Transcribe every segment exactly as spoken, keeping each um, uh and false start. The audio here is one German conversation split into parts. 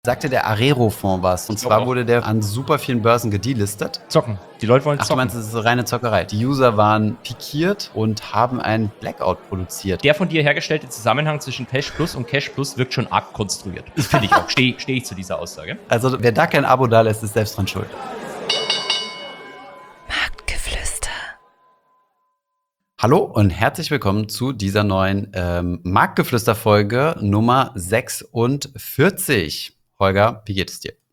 Sagte der Arero-Fonds was. Und zwar wurde der an super vielen Börsen gedelistet. Zocken. Die Leute wollen Ach, zocken. du meinst, das ist reine Zockerei. Die User waren pikiert und haben einen Blackout produziert. Der von dir hergestellte Zusammenhang zwischen Cash Plus und Cash Plus wirkt schon arg konstruiert. Das finde ich auch. Stehe steh ich zu dieser Aussage. Also wer da kein Abo da lässt, ist selbst dran schuld. Marktgeflüster. Hallo und herzlich willkommen zu dieser neuen ähm, Marktgeflüster-Folge Nummer sechsundvierzig. Holger, wie geht es dir?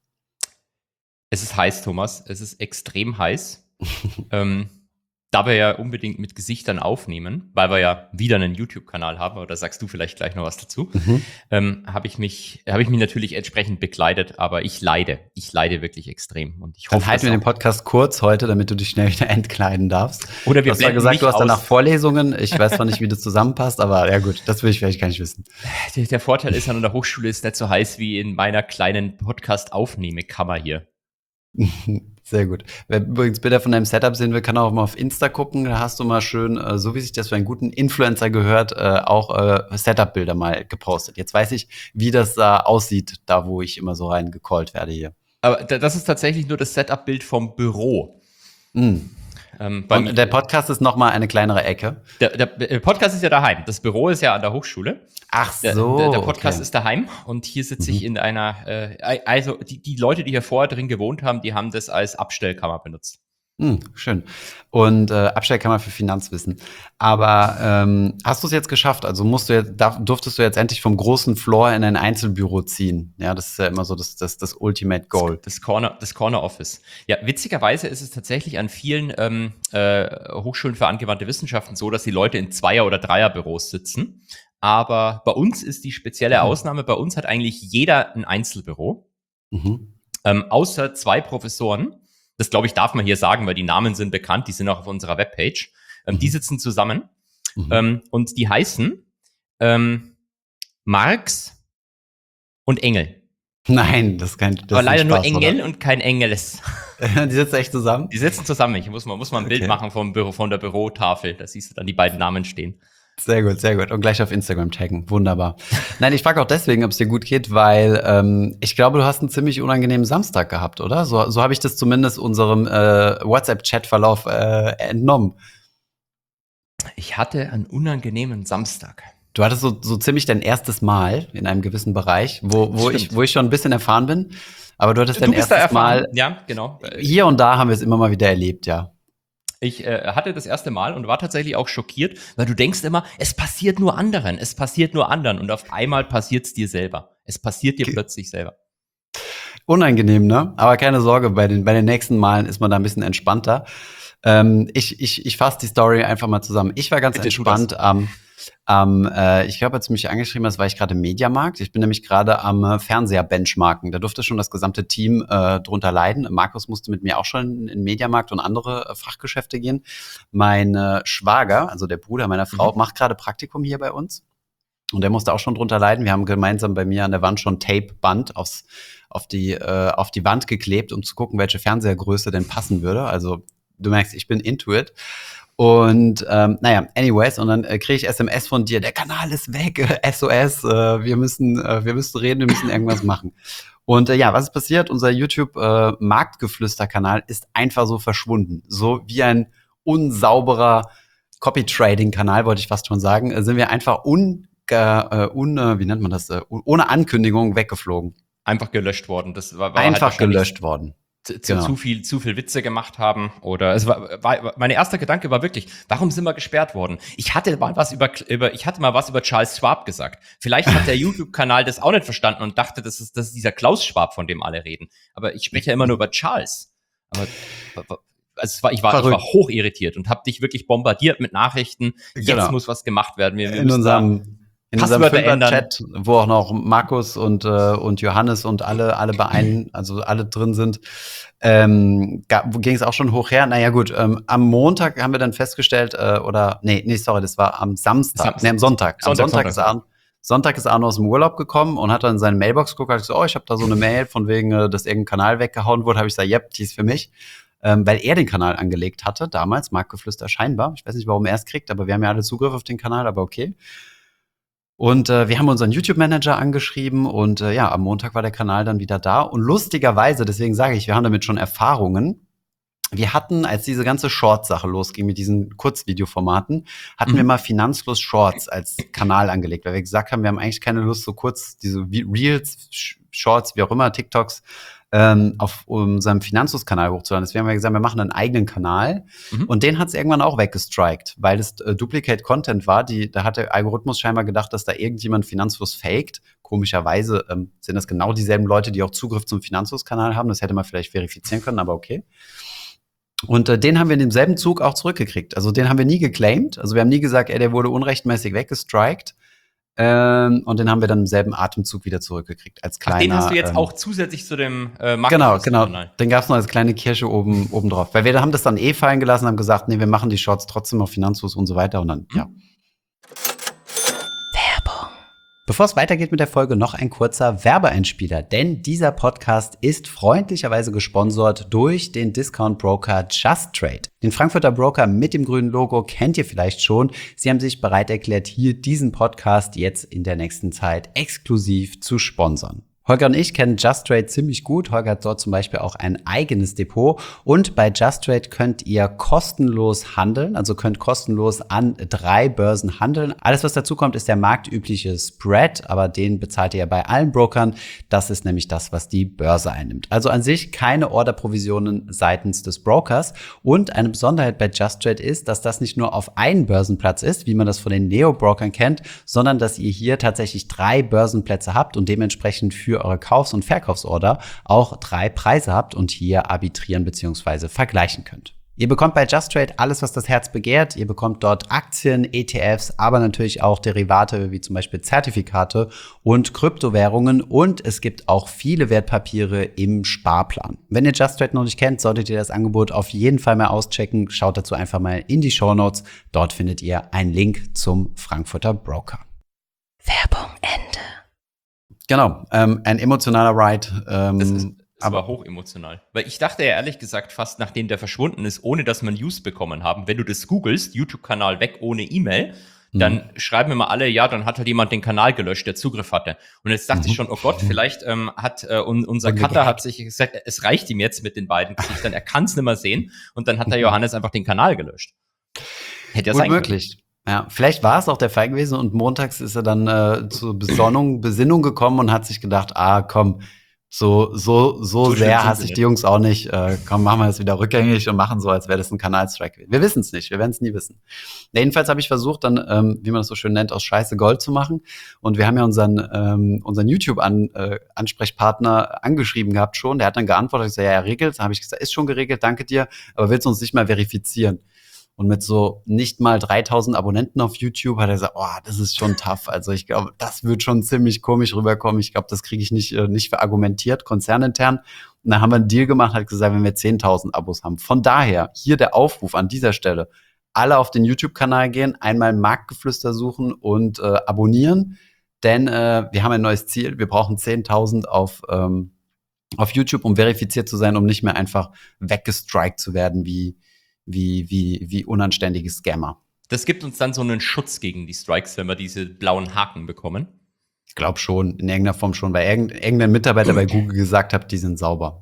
Es ist heiß, Thomas. Es ist extrem heiß. ähm, da wir ja unbedingt mit Gesichtern aufnehmen, weil wir ja wieder einen YouTube-Kanal haben, aber da sagst du vielleicht gleich noch was dazu, Mhm. ähm, habe ich mich, habe ich mich natürlich entsprechend bekleidet, aber ich leide. Ich leide wirklich extrem. Und ich Dann hoffe, halten wir dass den Podcast kurz heute, damit du dich schnell wieder entkleiden darfst. Oder wir Du hast ja blenden gesagt, mich du hast danach aus. Vorlesungen. Ich weiß zwar nicht, wie das zusammenpasst, aber ja gut, das will ich vielleicht gar nicht wissen. Der, der Vorteil ist, an der Hochschule ist nicht so heiß wie in meiner kleinen Podcast-Aufnehmekammer hier. Sehr gut. Wer übrigens Bilder von deinem Setup sehen will, kann auch mal auf Insta gucken. Da hast du mal schön, äh, so wie sich das für einen guten Influencer gehört, äh, auch äh, Setup-Bilder mal gepostet. Jetzt weiß ich, wie das da aussieht, da wo ich immer so reingecallt werde hier. Aber da- das ist tatsächlich nur das Setup-Bild vom Büro. Mhm. Ähm, beim- Und der Podcast ist noch mal eine kleinere Ecke. der, der, der Podcast ist ja daheim. Das Büro ist ja an der Hochschule. Ach Der, so. der, der Podcast okay. ist daheim und hier sitze ich Mhm. in einer, äh, also die, die Leute, die hier vorher drin gewohnt haben, die haben das als Abstellkammer benutzt. Hm, schön. Und äh, Abstellkammer für Finanzwissen. Aber ähm, hast du es jetzt geschafft? Also musst du jetzt, darf, durftest du jetzt endlich vom großen Floor in ein Einzelbüro ziehen? Ja, das ist ja immer so das, das, das Ultimate Goal. Das Corner, das Corner Office. Ja, witzigerweise ist es tatsächlich an vielen ähm, äh, Hochschulen für angewandte Wissenschaften so, dass die Leute in Zweier- oder Dreierbüros sitzen. Aber bei uns ist die spezielle Mhm. Ausnahme, bei uns hat eigentlich jeder ein Einzelbüro, Mhm. ähm, außer zwei Professoren. Das, glaube ich, darf man hier sagen, weil die Namen sind bekannt, die sind auch auf unserer Webpage. Ähm, Mhm. Die sitzen zusammen Mhm. ähm, und die heißen ähm, Marx und Engel. Nein, das ist kein. Das Aber ist leider ein nur Spaß, Engel und kein Engeles. Oder? Die sitzen echt zusammen. Die sitzen zusammen. Ich muss mal, muss mal ein Bild Okay. machen vom Büro, von der Bürotafel. Da siehst du dann die beiden Namen stehen. Sehr gut, sehr gut. Und gleich auf Instagram taggen. Wunderbar. Nein, ich frage auch deswegen, ob es dir gut geht, weil ähm, ich glaube, du hast einen ziemlich unangenehmen Samstag gehabt, oder? So, so habe ich das zumindest unserem äh, WhatsApp-Chat-Verlauf äh, entnommen. Ich hatte einen unangenehmen Samstag. Du hattest so, so ziemlich dein erstes Mal in einem gewissen Bereich, wo, wo, ich, Stimmt. wo ich schon ein bisschen erfahren bin. Aber du hattest Du dein bist da erstes erfahren. Mal. Ja, genau. Äh, Hier und da haben wir es immer mal wieder erlebt, ja. Ich äh, hatte das erste Mal und war tatsächlich auch schockiert, weil du denkst immer, es passiert nur anderen, es passiert nur anderen und auf einmal passiert es dir selber. Es passiert dir Okay. plötzlich selber. Unangenehm, ne? Aber keine Sorge, bei den, bei den nächsten Malen ist man da ein bisschen entspannter. Ähm, ich ich, ich fasse die Story einfach mal zusammen. Ich war ganz Bitte tu entspannt am, am äh, ich glaube, als du mich angeschrieben hast, war ich gerade im Mediamarkt. Ich bin nämlich gerade am äh, Fernseher benchmarken. Da durfte schon das gesamte Team äh, drunter leiden. Markus musste mit mir auch schon in den Mediamarkt und andere äh, Fachgeschäfte gehen. Mein äh, Schwager, also der Bruder meiner Frau, Mhm. macht gerade Praktikum hier bei uns. Und der musste auch schon drunter leiden. Wir haben gemeinsam bei mir an der Wand schon Tape-Band aufs, auf, die, äh, auf die Wand geklebt, um zu gucken, welche Fernsehergröße denn passen würde. Also du merkst, ich bin into it. Und ähm, naja, anyways, und dann äh, kriege ich S M S von dir, der Kanal ist weg, äh, S O S, äh, wir müssen, äh, wir müssen reden, wir müssen irgendwas machen. Und äh, ja, was ist passiert? Unser YouTube-Marktgeflüster-Kanal ist einfach so verschwunden. So wie ein unsauberer Copy-Trading-Kanal, wollte ich fast schon sagen, äh, sind wir einfach un, äh, un äh, wie nennt man das, äh, ohne Ankündigung weggeflogen. Einfach gelöscht worden. Das war, war halt Einfach wahrscheinlich gelöscht worden. Zu, zu, Genau. zu viel, zu viel Witze gemacht haben oder es war, war, mein erster Gedanke war wirklich, warum sind wir gesperrt worden? Ich hatte mal was über, über ich hatte mal was über Charles Schwab gesagt. Vielleicht hat der YouTube-Kanal das auch nicht verstanden und dachte, das ist, das ist dieser Klaus Schwab, von dem alle reden. Aber ich spreche ja immer nur über Charles. Aber also es war, ich war, ich war Verrückt. hoch irritiert und habe dich wirklich bombardiert mit Nachrichten. Jetzt Genau. muss was gemacht werden. Wir, wir In müssen da- unserem, in unserem Passwörter ändern. Fünfer-Chat, wo auch noch Markus und, äh, und Johannes und alle, alle bei einen, also alle drin sind, ähm, ging es auch schon hoch her. Naja, gut, ähm, am Montag haben wir dann festgestellt, äh, oder, nee, nee, sorry, das war am Samstag, Samstag. nee, am Sonntag. Am Sonntag, Sonntag, ist Sonntag. Arne, Sonntag ist Arne aus dem Urlaub gekommen und hat dann in seine Mailbox geguckt, hat gesagt, oh, ich habe da so eine Mail von wegen, äh, dass irgendein Kanal weggehauen wurde. Habe ich gesagt, yep, die ist für mich. Ähm, weil er den Kanal angelegt hatte, damals, Marktgeflüster scheinbar. Ich weiß nicht, warum er es kriegt, aber wir haben ja alle Zugriff auf den Kanal, aber okay. Und äh, wir haben unseren YouTube-Manager angeschrieben und äh, ja, am Montag war der Kanal dann wieder da. Und lustigerweise, deswegen sage ich, wir haben damit schon Erfahrungen. Wir hatten, als diese ganze Shorts-Sache losging mit diesen Kurzvideoformaten, hatten Mhm. wir mal Finanzfluss Shorts als Kanal angelegt, weil wir gesagt haben, wir haben eigentlich keine Lust, so kurz diese Vi- Reels, Sh- Shorts, wie auch immer, TikToks, ähm, auf unserem Finanzfluss-Kanal hochzuladen. Deswegen haben wir gesagt, wir machen einen eigenen Kanal. Mhm. Und den hat es irgendwann auch weggestrikt, weil es äh, Duplicate Content war. Die, da hat der Algorithmus scheinbar gedacht, dass da irgendjemand Finanzfluss faked. Komischerweise ähm, sind das genau dieselben Leute, die auch Zugriff zum Finanzfluss-Kanal haben. Das hätte man vielleicht verifizieren können, aber okay. Und äh, den haben wir in demselben Zug auch zurückgekriegt. Also den haben wir nie geclaimed. Also wir haben nie gesagt, ey, der wurde unrechtmäßig weggestrikt. Ähm, und den haben wir dann im selben Atemzug wieder zurückgekriegt. Als kleiner, Ach, den hast du jetzt ähm, auch zusätzlich zu dem äh, Genau, Markenfluss-Kanal. genau. Den gab's noch als kleine Kirsche oben, oben drauf. Weil wir haben das dann eh fallen gelassen, haben gesagt, nee, wir machen die Shorts trotzdem auf Finanzfluss und so weiter. Und dann, Mhm. ja. Bevor es weitergeht mit der Folge, noch ein kurzer Werbeeinspieler, denn dieser Podcast ist freundlicherweise gesponsert durch den Discount-Broker Just Trade. Den Frankfurter Broker mit dem grünen Logo kennt ihr vielleicht schon. Sie haben sich bereit erklärt, hier diesen Podcast jetzt in der nächsten Zeit exklusiv zu sponsern. Holger und ich kennen Just Trade ziemlich gut. Holger hat dort zum Beispiel auch ein eigenes Depot. Und bei Just Trade könnt ihr kostenlos handeln, also könnt kostenlos an drei Börsen handeln. Alles, was dazu kommt, ist der marktübliche Spread, aber den bezahlt ihr ja bei allen Brokern. Das ist nämlich das, was die Börse einnimmt. Also an sich keine Orderprovisionen seitens des Brokers. Und eine Besonderheit bei Just Trade ist, dass das nicht nur auf einen Börsenplatz ist, wie man das von den Neo-Brokern kennt, sondern dass ihr hier tatsächlich drei Börsenplätze habt und dementsprechend für eure Kaufs- und Verkaufsorder auch drei Preise habt und hier arbitrieren bzw. vergleichen könnt. Ihr bekommt bei Just Trade alles, was das Herz begehrt. Ihr bekommt dort Aktien, E T Fs, aber natürlich auch Derivate wie zum Beispiel Zertifikate und Kryptowährungen. Und es gibt auch viele Wertpapiere im Sparplan. Wenn ihr Just Trade noch nicht kennt, solltet ihr das Angebot auf jeden Fall mal auschecken. Schaut dazu einfach mal in die Shownotes. Dort findet ihr einen Link zum Frankfurter Broker. Werbung Ende. Genau, ähm, ein emotionaler Ride. Ähm, Das, ist, das aber war hochemotional. Weil ich dachte ja ehrlich gesagt fast, nachdem der verschwunden ist, ohne dass wir News bekommen haben, wenn du das googelst, YouTube-Kanal weg ohne E-Mail, dann Mhm. schreiben immer alle, ja, dann hat halt jemand den Kanal gelöscht, der Zugriff hatte. Und jetzt dachte Mhm. ich schon, oh Gott, vielleicht ähm, hat äh, un, unser Wurde Cutter gehackt. hat sich gesagt, es reicht ihm jetzt mit den beiden Gesichtern, er kann es nicht mehr sehen. Und dann hat der Mhm. Johannes einfach den Kanal gelöscht. Hätte ja Gut sein können. möglich. Ja, vielleicht war es auch der Fall gewesen und montags ist er dann äh, zur Besonnung, Besinnung gekommen und hat sich gedacht, ah, komm, so so so, So schlimm sehr sind hasse sie ich nicht. die Jungs auch nicht. Äh, komm, machen wir es wieder rückgängig und machen so, als wäre das ein Kanalstrike. Wir wissen es nicht, wir werden es nie wissen. Ja, jedenfalls habe ich versucht, dann, ähm, wie man das so schön nennt, aus Scheiße Gold zu machen. Und wir haben ja unseren ähm, unseren YouTube-Ansprechpartner angeschrieben gehabt schon. Der hat dann geantwortet, ich sage, ja, ja, regelt. Dann habe ich gesagt, ist schon geregelt, danke dir, aber willst du uns nicht mal verifizieren? Und mit so nicht mal dreitausend Abonnenten auf YouTube hat er gesagt, oh, das ist schon tough. Also ich glaube, das wird schon ziemlich komisch rüberkommen. Ich glaube, das kriege ich nicht, äh, nicht verargumentiert, konzernintern. Und dann haben wir einen Deal gemacht, hat gesagt, wenn wir zehntausend Abos haben. Von daher, hier der Aufruf an dieser Stelle. Alle auf den YouTube-Kanal gehen, einmal Marktgeflüster suchen und äh, abonnieren. Denn äh, wir haben ein neues Ziel. Wir brauchen zehntausend auf, ähm, auf YouTube, um verifiziert zu sein, um nicht mehr einfach weggestrikt zu werden wie wie, wie, wie unanständige Scammer. Das gibt uns dann so einen Schutz gegen die Strikes, wenn wir diese blauen Haken bekommen. Ich glaube schon, in irgendeiner Form schon, weil irgend, irgendein Mitarbeiter bei Google gesagt hat, die sind sauber.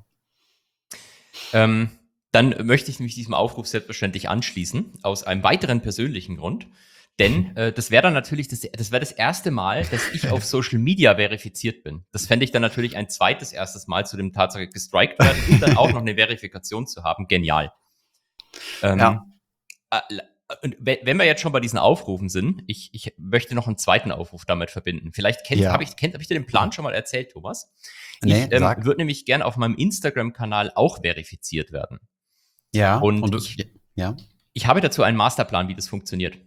Ähm, dann möchte ich mich diesem Aufruf selbstverständlich anschließen, aus einem weiteren persönlichen Grund. Denn äh, das wäre dann natürlich, das, das wäre das erste Mal, dass ich auf Social Media verifiziert bin. Das fände ich dann natürlich ein zweites erstes Mal zu dem Tatsache gestrikt werden und dann auch noch eine Verifikation zu haben. Genial. Ähm, Ja. äh, und we- wenn wir jetzt schon bei diesen Aufrufen sind, ich, ich möchte noch einen zweiten Aufruf damit verbinden. Vielleicht kennt, Ja. habe ich, kennt, hab ich dir den Plan schon mal erzählt, Thomas? Nee, ich ähm, sag. würde nämlich gern auf meinem Instagram-Kanal auch verifiziert werden. Ja, Und und du, ich- ja. Ich habe dazu einen Masterplan, wie das funktioniert.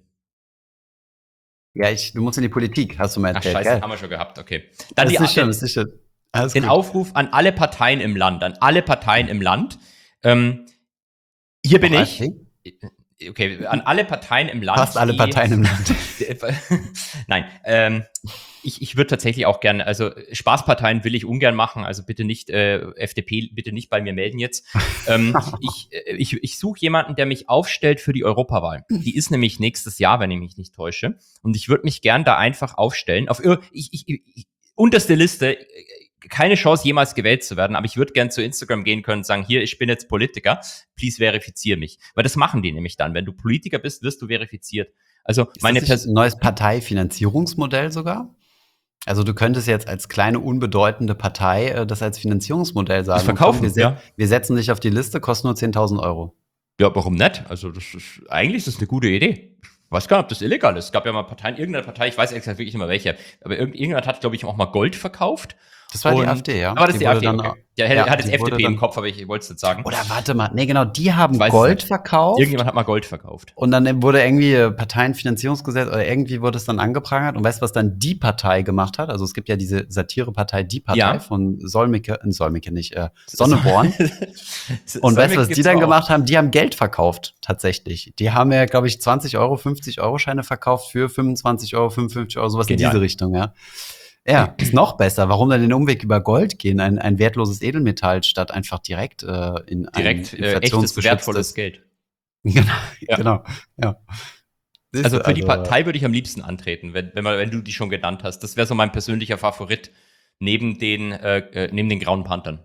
Ja, ich, du musst in die Politik, hast du mal Ach erzählt, scheiße, gell? haben wir schon gehabt, okay. Dann Das die, ist nicht schlimm, den, das ist nicht schlimm. Alles den gut. Aufruf an alle Parteien im Land, an alle Parteien im Land. Ähm, hier bin Auch ich. AfD? okay, an alle Parteien im Land. Fast alle die, Parteien im Land. Nein, ähm, ich, ich würde tatsächlich auch gerne, also Spaßparteien will ich ungern machen, also bitte nicht, äh, F D P, bitte nicht bei mir melden jetzt. ähm, ich äh, ich, ich suche jemanden, der mich aufstellt für die Europawahl. Die ist nämlich nächstes Jahr, wenn ich mich nicht täusche. Und ich würde mich gern da einfach aufstellen. Auf ich, ich, ich, unterste Liste, keine Chance, jemals gewählt zu werden, aber ich würde gern zu Instagram gehen können und sagen, hier, ich bin jetzt Politiker, please verifiziere mich. Weil das machen die nämlich dann. Wenn du Politiker bist, wirst du verifiziert. Also Ist meine das nicht ein neues Parteifinanzierungsmodell sogar? Also du könntest jetzt als kleine, unbedeutende Partei äh, das als Finanzierungsmodell sagen. Das verkaufen, komm, wir, ja. wir setzen dich auf die Liste, kostet nur zehntausend Euro. Ja, warum nicht? Also das ist, eigentlich ist das eine gute Idee. Ich weiß gar nicht, ob das illegal ist. Es gab ja mal Parteien, irgendeine Partei, ich weiß exakt wirklich nicht mehr welche, aber irgend, irgendjemand hat, glaube ich, auch mal Gold verkauft. Das war Und, die AfD, ja. Aber das ist die, die AfD, dann, okay. Der ja, hat jetzt die F D P dann, im Kopf, aber ich wollte es nicht sagen. Oder warte mal, nee, genau, die haben Weiß Gold nicht. verkauft. Irgendjemand hat mal Gold verkauft. Und dann wurde irgendwie Parteienfinanzierungsgesetz oder irgendwie wurde es dann angeprangert. Und weißt du, was dann die Partei gemacht hat? Also es gibt ja diese Satirepartei Die Partei Ja. von Solmecke, äh, Solmecke nicht, äh, Sonneborn. Und weißt du, was die gibt's dann auch. gemacht haben? Die haben Geld verkauft, tatsächlich. Die haben ja, glaube ich, zwanzig Euro, fünfzig Euro Scheine verkauft für fünfundzwanzig Euro, fünfundfünfzig Euro, sowas Genial. in diese Richtung, ja. Ja, ist noch besser. Warum dann den Umweg über Gold gehen? Ein, ein wertloses Edelmetall statt einfach direkt äh, in Direkt ein äh, echtes, wertvolles Geld. Genau, Ja. genau, ja. Siehst Also du, für die Partei würde ich am liebsten antreten, wenn, wenn, man, wenn du die schon genannt hast. Das wäre so mein persönlicher Favorit neben den, äh, äh, neben den Grauen Panthern.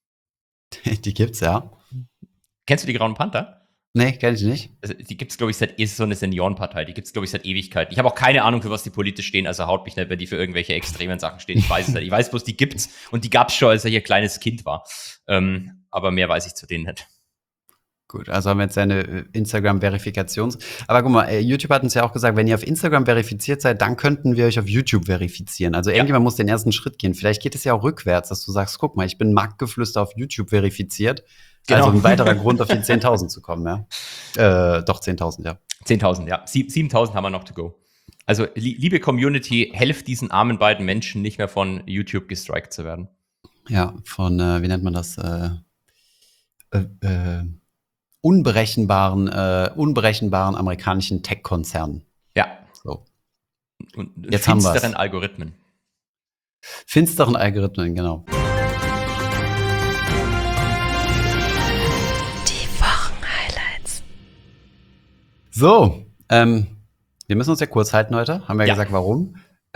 Die gibt's, ja. Kennst du die Grauen Panther? Nee, kenn ich nicht. Also, die gibt's, glaube ich, seit, ist so eine Seniorenpartei, die gibt's, glaube ich, seit Ewigkeiten. Ich habe auch keine Ahnung, für was die politisch stehen, also haut mich nicht, wenn die für irgendwelche extremen Sachen stehen. Ich weiß es nicht. Ich weiß bloß, die gibt's und die gab's schon, als er hier kleines Kind war. Ähm, aber mehr weiß ich zu denen nicht. Gut, also haben wir jetzt eine äh, Instagram-Verifikations. Aber guck mal, äh, YouTube hat uns ja auch gesagt, wenn ihr auf Instagram verifiziert seid, dann könnten wir euch auf YouTube verifizieren. Also irgendjemand muss den ersten Schritt gehen. Vielleicht geht es ja auch rückwärts, dass du sagst, guck mal, ich bin Marktgeflüster auf YouTube verifiziert. Genau. Also ein weiterer Grund, auf die zehntausend zu kommen, ja. Äh, doch, zehntausend, ja. zehntausend, ja. siebentausend haben wir noch to go. Also, li liebe Community, helft diesen armen beiden Menschen nicht mehr von YouTube gestrikt zu werden. Ja, von, äh, wie nennt man das? Äh, äh, äh, unberechenbaren, äh, unberechenbaren amerikanischen Tech-Konzernen. Ja. So. Und Jetzt haben wir's. finsteren Algorithmen. Finsteren Algorithmen, genau. Die Wochenhighlights. So, ähm, wir müssen uns ja kurz halten heute. Haben wir Ja. gesagt, warum.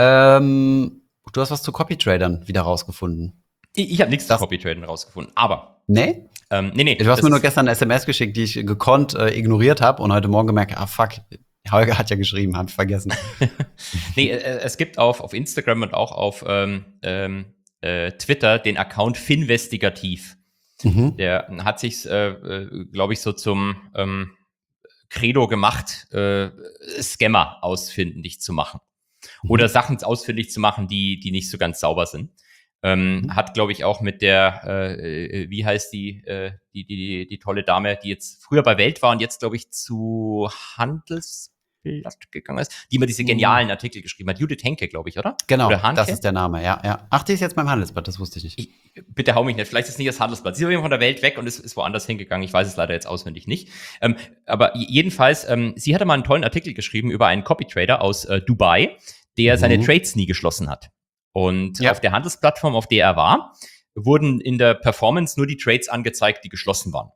Ähm, du hast was zu Copytradern wieder rausgefunden. Ich, ich habe nichts zu Das- Copytraden rausgefunden, aber Nee? ähm, nee, nee. Du hast das mir nur ist- gestern eine S M S geschickt, die ich gekonnt äh, ignoriert habe und heute Morgen gemerkt, ah fuck, Holger hat ja geschrieben, hab ich vergessen. Nee, äh, es gibt auf, auf Instagram und auch auf ähm, ähm, äh, Twitter den Account Finvestigativ. Mhm. Der hat sich, äh, äh, glaube ich, so zum ähm, Credo gemacht, äh, Scammer ausfindig zu machen. Mhm. Oder Sachen ausfindig zu machen, die, die nicht so ganz sauber sind. Ähm, Mhm. Hat, glaube ich, auch mit der, äh, äh, wie heißt die, äh, die, die, die, die tolle Dame, die jetzt früher bei Welt war und jetzt, glaube ich, zu Handelsblatt gegangen ist, die immer diese Mhm. genialen Artikel geschrieben hat. Judith Henke, glaube ich, oder? Genau, Oder Hanke? das ist der Name, ja, ja. Ach, die ist jetzt beim Handelsblatt, das wusste ich nicht. Ich, bitte hau mich nicht, vielleicht ist es nicht das Handelsblatt. Sie ist auf jeden Fall von der Welt weg und ist, ist woanders hingegangen. Ich weiß es leider jetzt auswendig nicht. Ähm, aber j- jedenfalls, ähm, sie hatte mal einen tollen Artikel geschrieben über einen Copytrader aus äh, Dubai, der Mhm. seine Trades nie geschlossen hat. Und Ja. auf der Handelsplattform, auf der er war, wurden in der Performance nur die Trades angezeigt, die geschlossen waren.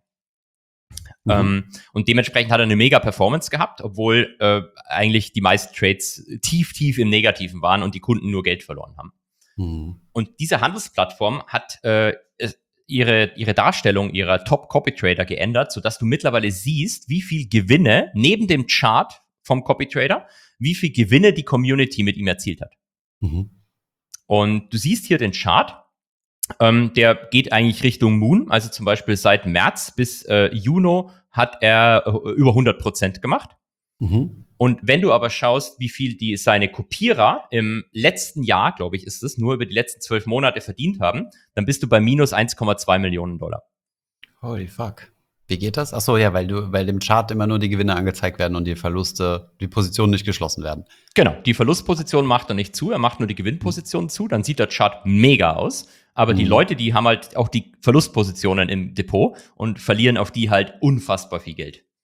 Mhm. Ähm, und dementsprechend hat er eine mega Performance gehabt, obwohl äh, eigentlich die meisten Trades tief, tief im Negativen waren und die Kunden nur Geld verloren haben. Mhm. Und diese Handelsplattform hat äh, es- ihre, ihre Darstellung ihrer Top-Copy-Trader geändert, sodass du mittlerweile siehst, wie viel Gewinne neben dem Chart vom Copy-Trader, wie viel Gewinne die Community mit ihm erzielt hat. Mhm. Und du siehst hier den Chart, ähm, der geht eigentlich Richtung Moon, also zum Beispiel seit März bis äh, Juni hat er äh, über hundert Prozent gemacht. Mhm. Und wenn du aber schaust, wie viel die seine Kopierer im letzten Jahr, glaube ich, ist es, nur über die letzten zwölf Monate verdient haben, dann bist du bei minus eins Komma zwei Millionen Dollar. Holy fuck. Wie geht das? Ach so, ja, weil du, weil dem Chart immer nur die Gewinne angezeigt werden und die Verluste, die Positionen nicht geschlossen werden. Genau, die Verlustposition macht er nicht zu, er macht nur die Gewinnposition zu, dann sieht der Chart mega aus. Aber die Mhm. Leute, die haben halt auch die Verlustpositionen im Depot und verlieren auf die halt unfassbar viel Geld.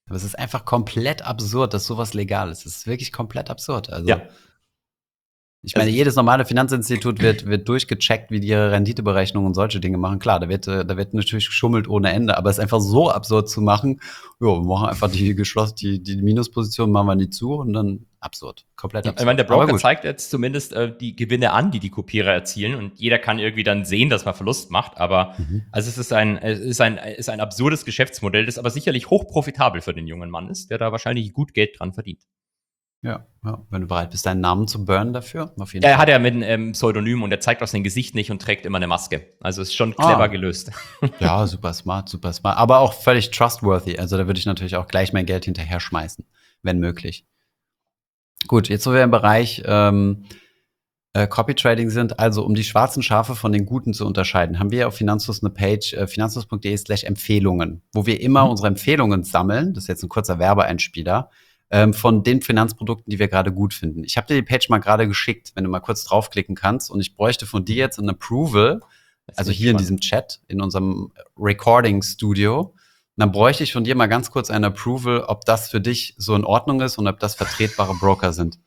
Aber es ist einfach komplett absurd, dass sowas legal ist. Es ist wirklich komplett absurd. Also, Ja. ich meine, jedes normale Finanzinstitut wird, wird durchgecheckt, wie die ihre Renditeberechnungen und solche Dinge machen. Klar, da wird, äh, da wird natürlich geschummelt ohne Ende, aber es ist einfach so absurd zu machen. Jo, wir machen einfach die geschlossen, die, die Minusposition machen wir nie zu und dann absurd. Komplett absurd. Ich meine, der Aber Broker gut. zeigt jetzt zumindest äh, die Gewinne an, die die Kopierer erzielen und jeder kann irgendwie dann sehen, dass man Verlust macht. Aber Mhm. also es ist ein, es ist ein, es ist ein absurdes Geschäftsmodell, das aber sicherlich hochprofitabel für den jungen Mann ist, der da wahrscheinlich gut Geld dran verdient. Ja, ja, wenn du bereit bist, deinen Namen zu burnen dafür, auf jeden Er Fall. hat ja mit einem ähm, Pseudonym und er zeigt auch sein Gesicht nicht und trägt immer eine Maske. Also ist schon clever Ah. gelöst. Ja, super smart, super smart. Aber auch völlig trustworthy. Also da würde ich natürlich auch gleich mein Geld hinterher schmeißen, wenn möglich. Gut, jetzt wo wir im Bereich ähm, äh, Copy Trading sind, also um die schwarzen Schafe von den guten zu unterscheiden, haben wir auf Finanzfluss eine Page, äh, finanzfluss.de slash Empfehlungen, wo wir immer Mhm. unsere Empfehlungen sammeln. Das ist jetzt ein kurzer Werbeeinspieler. Ähm, von den Finanzprodukten, die wir gerade gut finden. Ich habe dir die Page mal gerade geschickt, wenn du mal kurz draufklicken kannst. Und ich bräuchte von dir jetzt ein Approval, Jetzt also bin ich hier in gespannt. diesem Chat, in unserem Recording Studio. Und dann bräuchte ich von dir mal ganz kurz ein Approval, ob das für dich so in Ordnung ist und ob das vertretbare Broker sind.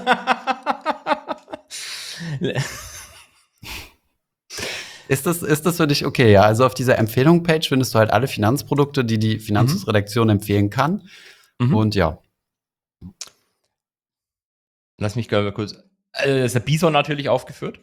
Ist das, ist das für dich okay? Ja, also auf dieser Empfehlung-Page findest du halt alle Finanzprodukte, die die Finanzredaktion empfehlen kann. Mhm. Und ja, Lass mich mal kurz. Äh, ist der Bison natürlich aufgeführt.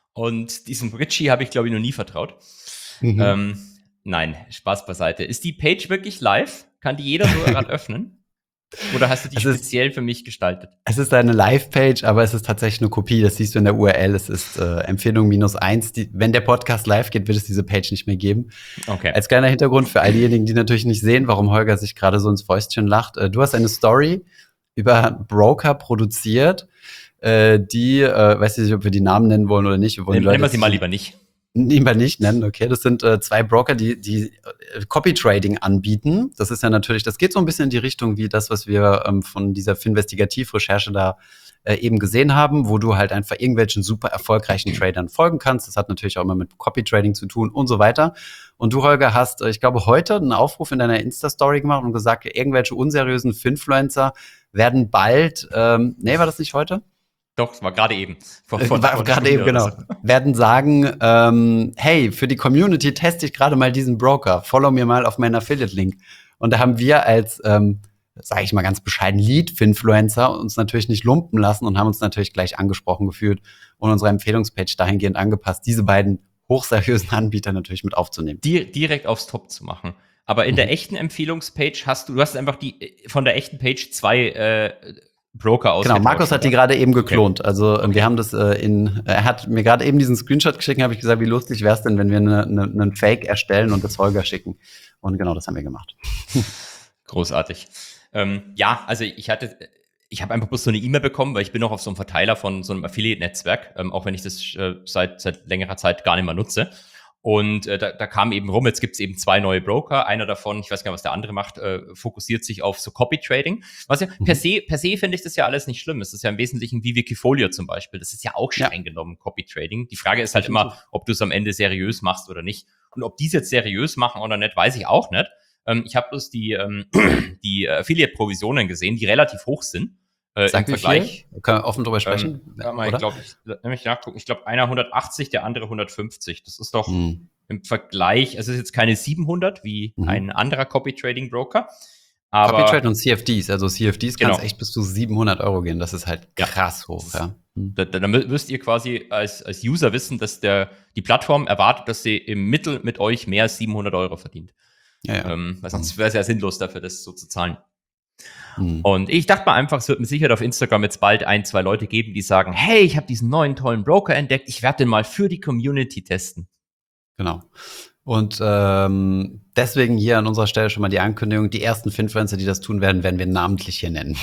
Und diesem Richie habe ich, glaube ich, noch nie vertraut. Mhm. Ähm, nein, Spaß beiseite. Ist die Page wirklich live? Kann die jeder so gerade öffnen? Oder hast du die Es ist- speziell für mich gestaltet? es ist eine Live-Page, aber es ist tatsächlich eine Kopie. Das siehst du in der U R L. Es ist äh, Empfehlung minus eins. Die, wenn der Podcast live geht, wird es diese Page nicht mehr geben. Okay. Als kleiner Hintergrund für all diejenigen, die natürlich nicht sehen, warum Holger sich gerade so ins Fäustchen lacht. Äh, du hast eine Story über Broker produziert, äh, die, äh, weiß ich nicht, ob wir die Namen nennen wollen oder nicht. Wir wollen die Nennen wir Leute sie mal zu- lieber nicht. Lieber nicht nennen, okay. Das sind äh, zwei Broker, die, die äh, Copy Trading anbieten. Das ist ja natürlich, das geht so ein bisschen in die Richtung wie das, was wir ähm, von dieser Finvestigativ-Recherche da äh, eben gesehen haben, wo du halt einfach irgendwelchen super erfolgreichen Tradern folgen kannst. Das hat natürlich auch immer mit Copy Trading zu tun und so weiter. Und du, Holger, hast, äh, ich glaube, heute einen Aufruf in deiner Insta-Story gemacht und gesagt, irgendwelche unseriösen Finfluencer werden bald, ähm, nee, war das nicht heute? Doch, es war gerade eben. Vor, Äh, vor, war vor einer gerade Stunde eben, oder genau. so. Werden sagen, ähm, hey, für die Community teste ich gerade mal diesen Broker. Follow mir mal auf meinen Affiliate-Link. Und da haben wir als, ähm, sage ich mal ganz bescheiden, Lead-Finfluencer uns natürlich nicht lumpen lassen und haben uns natürlich gleich angesprochen gefühlt und unsere Empfehlungspage dahingehend angepasst, diese beiden hochseriösen Anbieter natürlich mit aufzunehmen. Di direkt aufs Top zu machen. Aber in Mhm. der echten Empfehlungspage hast du, du hast einfach die von der echten Page zwei äh, Broker Genau, ausgetauscht. Markus hat die oder? gerade eben geklont. Also äh, Okay. wir haben das äh, in, er hat mir gerade eben diesen Screenshot geschickt, habe ich gesagt, wie lustig wäre es denn, wenn wir eine, eine, einen Fake erstellen und das Holger schicken. Und genau das haben wir gemacht. Großartig. Ähm, ja, also ich hatte, ich habe einfach bloß so eine E-Mail bekommen, weil ich bin noch auf so einem Verteiler von so einem Affiliate-Netzwerk, ähm, auch wenn ich das äh, seit, seit längerer Zeit gar nicht mehr nutze. Und äh, da, da kam eben rum, jetzt gibt es eben zwei neue Broker. Einer davon, ich weiß gar nicht, was der andere macht, äh, fokussiert sich auf so Copy-Trading. Was ja Mhm. per se, per se finde ich das ja alles nicht schlimm. Es ist ja im Wesentlichen wie Wikifolio zum Beispiel. Das ist ja auch Ja. streng genommen Copy-Trading. Die Frage ist halt immer, ob du es am Ende seriös machst oder nicht. Und ob die es jetzt seriös machen oder nicht, weiß ich auch nicht. Ähm, ich habe bloß die, ähm, die Affiliate-Provisionen gesehen, die relativ hoch sind. Äh, Sag im wie Vergleich. viel? Können wir offen drüber sprechen? Ähm, ja, mal, ich oder? glaube, ich, nämlich nachgucken. Ich glaube, einer hundertachtzig, der andere hundertfünfzig. Das ist doch Hm. im Vergleich, also es ist jetzt keine siebenhundert wie Mhm. ein anderer Copy-Trading-Broker. Aber Copy Trade und C F Ds. Also C F Ds kann es Genau. echt bis zu siebenhundert Euro gehen. Das ist halt Ja. krass hoch. Ja. Hm. da, da, da müsst ihr quasi als, als User wissen, dass der, die Plattform erwartet, dass sie im Mittel mit euch mehr als siebenhundert Euro verdient. Ja, ja. Ähm, weil sonst wäre es ja sinnlos dafür, das so zu zahlen. Hm. Und ich dachte mal einfach, es wird mit Sicherheit auf Instagram jetzt bald ein, zwei Leute geben, die sagen, hey, ich habe diesen neuen tollen Broker entdeckt, ich werde den mal für die Community testen. Genau. Und ähm, deswegen hier an unserer Stelle schon mal die Ankündigung, die ersten Finfluencer, die das tun werden, werden wir namentlich hier nennen.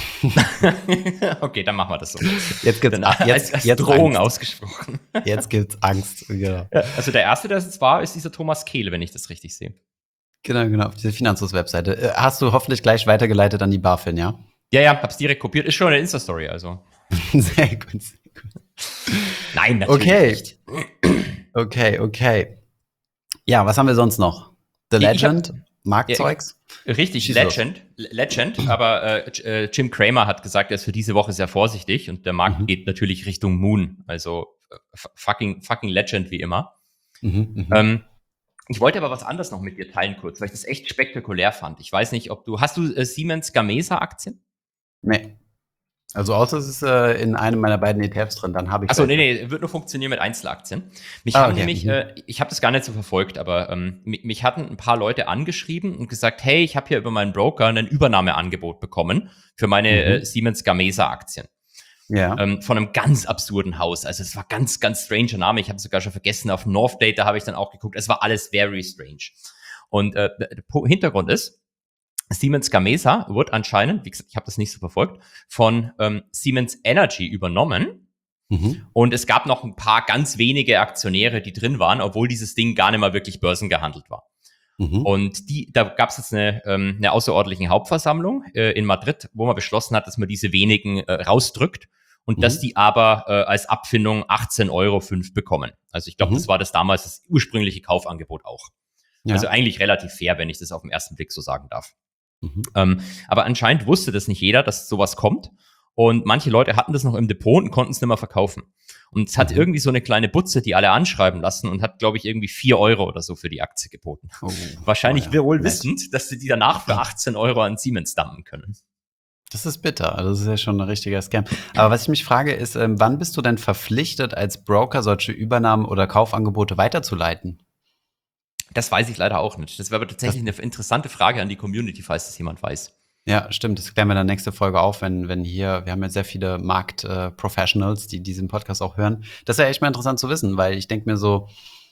Okay, dann machen wir das so. Jetzt gibt's, Dann jetzt, als, als jetzt Drohung Angst. ausgesprochen. Jetzt gibt's Angst. Genau, Ja, also der erste, der es jetzt war, ist dieser Thomas Kehle, wenn ich das richtig sehe. genau, genau. Auf diese Finanzus-Webseite. Äh, Hast du hoffentlich gleich weitergeleitet an die BaFin, ja? Ja, ja, hab's direkt kopiert. Ist schon eine Insta-Story, also. Sehr gut, sehr gut. Nein, natürlich Okay. nicht. Okay, okay. Ja, was haben wir sonst noch? The Ich- ich hab- Legend? Marktzeugs? Ja, richtig, Schieß Legend, Legend, aber äh, Jim Cramer hat gesagt, er ist für diese Woche sehr vorsichtig und der Markt mhm. geht natürlich Richtung Moon, also fucking, fucking Legend wie immer. Mhm, ähm, ich wollte aber was anderes noch mit dir teilen kurz, weil ich das echt spektakulär fand. Ich weiß nicht, ob du, hast du äh, Siemens Gamesa Aktien? Nee. Also außer es ist äh, in einem meiner beiden E T Fs drin, dann habe ich. Achso, nee, nee, wird nur funktionieren mit Einzelaktien. Mich ah, haben okay. nämlich, mhm. äh, ich habe das gar nicht so verfolgt, aber ähm, mich, mich hatten ein paar Leute angeschrieben und gesagt, hey, ich habe hier über meinen Broker ein Übernahmeangebot bekommen für meine mhm. äh, Siemens Gamesa Aktien. Ja. Ähm, von einem ganz absurden Haus. Also es war ganz, ganz stranger Name. Ich habe sogar schon vergessen, auf North Data habe ich dann auch geguckt. Es war alles very strange. Und äh, der Hintergrund ist, Siemens Gamesa wird anscheinend, wie gesagt, ich habe das nicht so verfolgt, von ähm, Siemens Energy übernommen. Mhm. Und es gab noch ein paar ganz wenige Aktionäre, die drin waren, obwohl dieses Ding gar nicht mal wirklich börsengehandelt war. Mhm. Und die, da gab es jetzt eine, ähm, eine außerordentliche Hauptversammlung äh, in Madrid, wo man beschlossen hat, dass man diese wenigen äh, rausdrückt und mhm. dass die aber äh, als Abfindung achtzehn Euro fünf bekommen. Also ich glaube, mhm. das war das damals das ursprüngliche Kaufangebot auch. Ja. Also eigentlich relativ fair, wenn ich das auf den ersten Blick so sagen darf. Mhm. Ähm, aber anscheinend wusste das nicht jeder, dass sowas kommt. Und manche Leute hatten das noch im Depot und konnten es nicht mehr verkaufen. Und es hat mhm. irgendwie so eine kleine Butze, die alle anschreiben lassen und hat, glaube ich, irgendwie vier Euro oder so für die Aktie geboten. Oh, Wahrscheinlich oh ja. wohl wissend, dass sie die danach für achtzehn Euro an Siemens dumpen können. Das ist bitter. Also das ist ja schon ein richtiger Scam. Aber was ich mich frage ist, ähm, wann bist du denn verpflichtet, als Broker solche Übernahmen oder Kaufangebote weiterzuleiten? Das weiß ich leider auch nicht. Das wäre aber tatsächlich das eine interessante Frage an die Community, falls das jemand weiß. Ja, stimmt. Das klären wir in der nächsten Folge auf, wenn, wenn hier, wir haben ja sehr viele Markt-Professionals, äh, die diesen Podcast auch hören. Das wäre echt mal interessant zu wissen, weil ich denke mir so,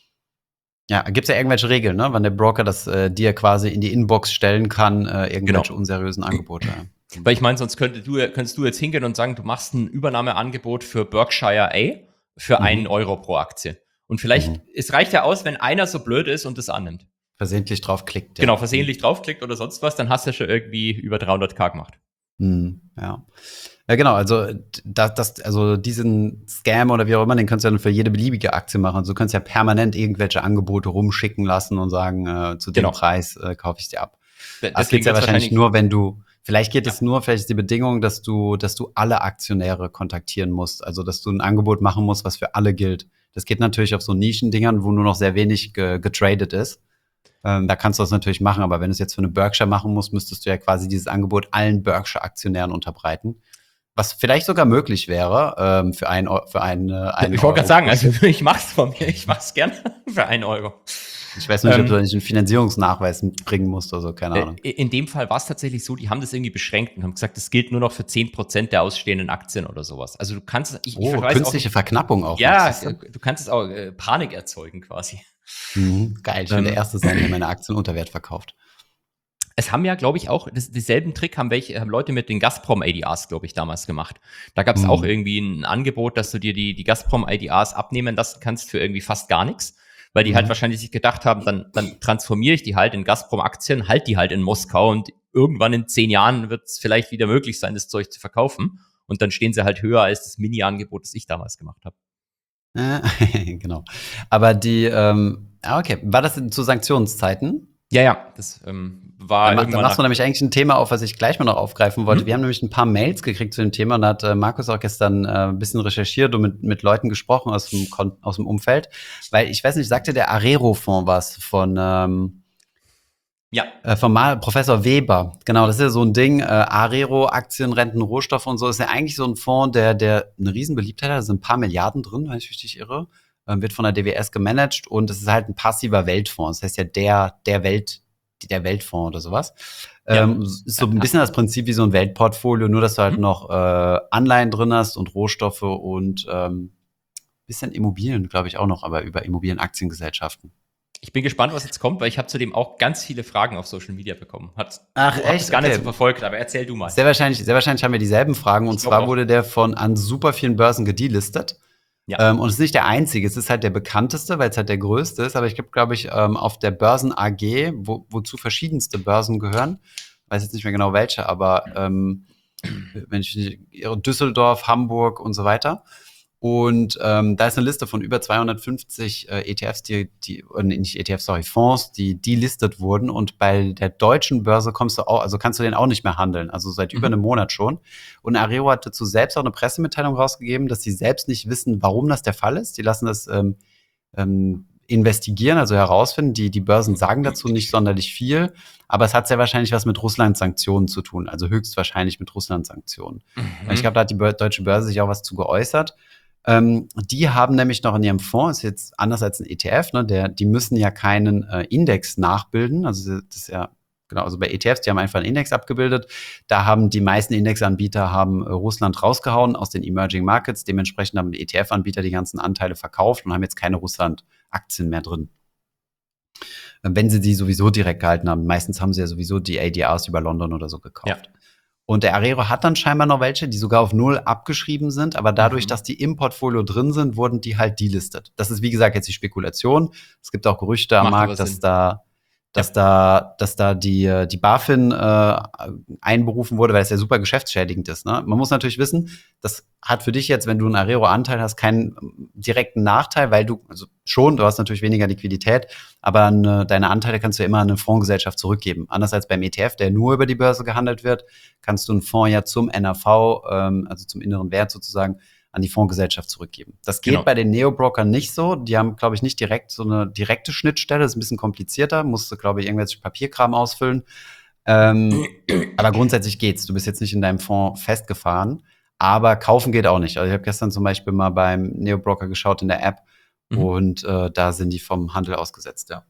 ja, gibt es ja irgendwelche Regeln, ne? Wann der Broker das äh, dir quasi in die Inbox stellen kann, äh, irgendwelche genau. unseriösen Angebote. Weil ich meine, sonst könntest du, könntest du jetzt hingehen und sagen, du machst ein Übernahmeangebot für Berkshire A für mhm. einen Euro pro Aktie. Und vielleicht, mhm. es reicht ja aus, wenn einer so blöd ist und das annimmt. Versehentlich draufklickt. Ja. Genau, versehentlich draufklickt oder sonst was, dann hast du ja schon irgendwie über dreihunderttausend gemacht. Mhm, ja. Ja, genau, also das, das, also diesen Scam oder wie auch immer, den kannst du ja für jede beliebige Aktie machen. Also du kannst ja permanent irgendwelche Angebote rumschicken lassen und sagen, äh, zu dem genau. Preis äh, kaufe ich dir ab. Das, das geht ja wahrscheinlich nur, wenn du, vielleicht geht ja. es nur, vielleicht ist die Bedingung, dass du, dass du alle Aktionäre kontaktieren musst. Also dass du ein Angebot machen musst, was für alle gilt. Das geht natürlich auf so Nischendingern, wo nur noch sehr wenig ge- getradet ist. Ähm, da kannst du das natürlich machen, aber wenn du es jetzt für eine Berkshire machen musst, müsstest du ja quasi dieses Angebot allen Berkshire-Aktionären unterbreiten. Was vielleicht sogar möglich wäre ähm, für ein für einen, einen Ich wollte gerade sagen, also ich mach's von mir, ich mach's gerne für einen Euro. Ich weiß nicht, ähm, ob du nicht einen Finanzierungsnachweis bringen musst oder so, keine Ahnung. In dem Fall war es tatsächlich so, die haben das irgendwie beschränkt und haben gesagt, das gilt nur noch für zehn Prozent der ausstehenden Aktien oder sowas. Also du kannst, ich, oh, ich weiß künstliche auch, Verknappung auch. Ja, du kannst es auch äh, Panik erzeugen quasi. Mhm, geil, ich will ähm, der Erste sein, der meine Aktien unter Wert verkauft. Es haben ja, glaube ich, auch, das, denselben Trick haben welche, haben Leute mit den Gazprom-A D Rs, glaube ich, damals gemacht. Da gab es mhm. auch irgendwie ein Angebot, dass du dir die, die Gazprom-A D Rs abnehmen lassen kannst für irgendwie fast gar nichts. Weil die mhm. halt wahrscheinlich sich gedacht haben, dann, dann transformiere ich die halt in Gazprom-Aktien, halt die halt in Moskau und irgendwann in zehn Jahren wird es vielleicht wieder möglich sein, das Zeug zu verkaufen. Und dann stehen sie halt höher als das Mini-Angebot, das ich damals gemacht habe. Äh, genau. Aber die, ähm, okay, war das zu Sanktionszeiten? Ja, ja, das ähm, war da, da machst du nämlich eigentlich ein Thema auf, was ich gleich mal noch aufgreifen wollte. Mhm. Wir haben nämlich ein paar Mails gekriegt zu dem Thema und da hat äh, Markus auch gestern äh, ein bisschen recherchiert und mit, mit Leuten gesprochen aus dem, aus dem Umfeld. Weil, ich weiß nicht, sagte der Arero-Fonds was von ähm, ja. äh, von Mal, Professor Weber. Genau, das ist ja so ein Ding, äh, Arero, Aktien, Renten, Rohstoffe und so, ist ja eigentlich so ein Fonds, der, der eine Riesenbeliebtheit hat, da sind ein paar Milliarden drin, wenn ich mich nicht irre. Wird von der D W S gemanagt und es ist halt ein passiver Weltfonds. Das heißt ja der, der Welt, der Weltfonds oder sowas. Ja. Ähm, ist so ein bisschen das Prinzip wie so ein Weltportfolio, nur dass du halt mhm. noch äh, Anleihen drin hast und Rohstoffe und ähm, bisschen Immobilien, glaube ich, auch noch, aber über Immobilienaktiengesellschaften. Ich bin gespannt, was jetzt kommt, weil ich habe zudem auch ganz viele Fragen auf Social Media bekommen. Hat, Ach, echt? Ich habe es gar okay. nicht so verfolgt, aber erzähl du mal. Sehr wahrscheinlich, sehr wahrscheinlich haben wir dieselben Fragen und zwar auch. Wurde der von an super vielen Börsen gedelistet. Ja. Ähm, und es ist nicht der einzige, es ist halt der bekannteste, weil es halt der größte ist, aber ich gibt, glaube ich, ähm, auf der Börsen A G, wo, wozu verschiedenste Börsen gehören, weiß jetzt nicht mehr genau welche, aber ähm, wenn ich Düsseldorf, Hamburg und so weiter. Und ähm, da ist eine Liste von über zweihundertfünfzig äh, E T Fs, die, die äh, nicht E T Fs, sorry, Fonds, die delistet wurden. Und bei der deutschen Börse kommst du auch, also kannst du den auch nicht mehr handeln. Also seit über Mhm. einem Monat schon. Und Aero hat dazu selbst auch eine Pressemitteilung rausgegeben, dass sie selbst nicht wissen, warum das der Fall ist. Die lassen das ähm, ähm, investigieren, also herausfinden. Die, die Börsen sagen dazu nicht sonderlich viel, aber es hat sehr wahrscheinlich was mit Russland-Sanktionen zu tun, also höchstwahrscheinlich mit Russland-Sanktionen. Mhm. Ich glaube, da hat die Bör- deutsche Börse sich auch was zu geäußert. Ähm, die haben nämlich noch in ihrem Fonds, ist jetzt anders als ein E T F, ne, der, die müssen ja keinen äh, Index nachbilden, also das ist ja genau, also bei E T Fs, die haben einfach einen Index abgebildet. Da haben die meisten Indexanbieter haben äh, Russland rausgehauen aus den Emerging Markets. Dementsprechend haben E T F-Anbieter die ganzen Anteile verkauft und haben jetzt keine Russland-Aktien mehr drin. Äh, Wenn sie die sowieso direkt gehalten haben. Meistens haben sie ja sowieso die A D Rs über London oder so gekauft. Ja. Und der Aero hat dann scheinbar noch welche, die sogar auf null abgeschrieben sind, aber dadurch, Mhm. dass die im Portfolio drin sind, wurden die halt delistet. Das ist, wie gesagt, jetzt die Spekulation. Es gibt auch Gerüchte am Macht aber Markt, dass Sinn. da dass da, dass da die, die BaFin äh, einberufen wurde, weil es ja super geschäftsschädigend ist. Ne? Man muss natürlich wissen, das hat für dich jetzt, wenn du einen Aero-Anteil hast, keinen direkten Nachteil, weil du, also schon, du hast natürlich weniger Liquidität, aber eine, deine Anteile kannst du ja immer an eine Fondsgesellschaft zurückgeben. Anders als beim E T F, der nur über die Börse gehandelt wird, kannst du einen Fonds ja zum N A V, ähm, also zum inneren Wert sozusagen, an die Fondsgesellschaft zurückgeben. Das geht Genau. bei den Neo-Brokern nicht so. Die haben, glaube ich, nicht direkt so eine direkte Schnittstelle. Das ist ein bisschen komplizierter. Musst du, glaube ich, irgendwelche Papierkram ausfüllen. Ähm, aber grundsätzlich geht's. Du bist jetzt nicht in deinem Fonds festgefahren. Aber kaufen geht auch nicht. Also ich habe gestern zum Beispiel mal beim Neo-Broker geschaut in der App. Mhm. Und äh, da sind die vom Handel ausgesetzt, ja.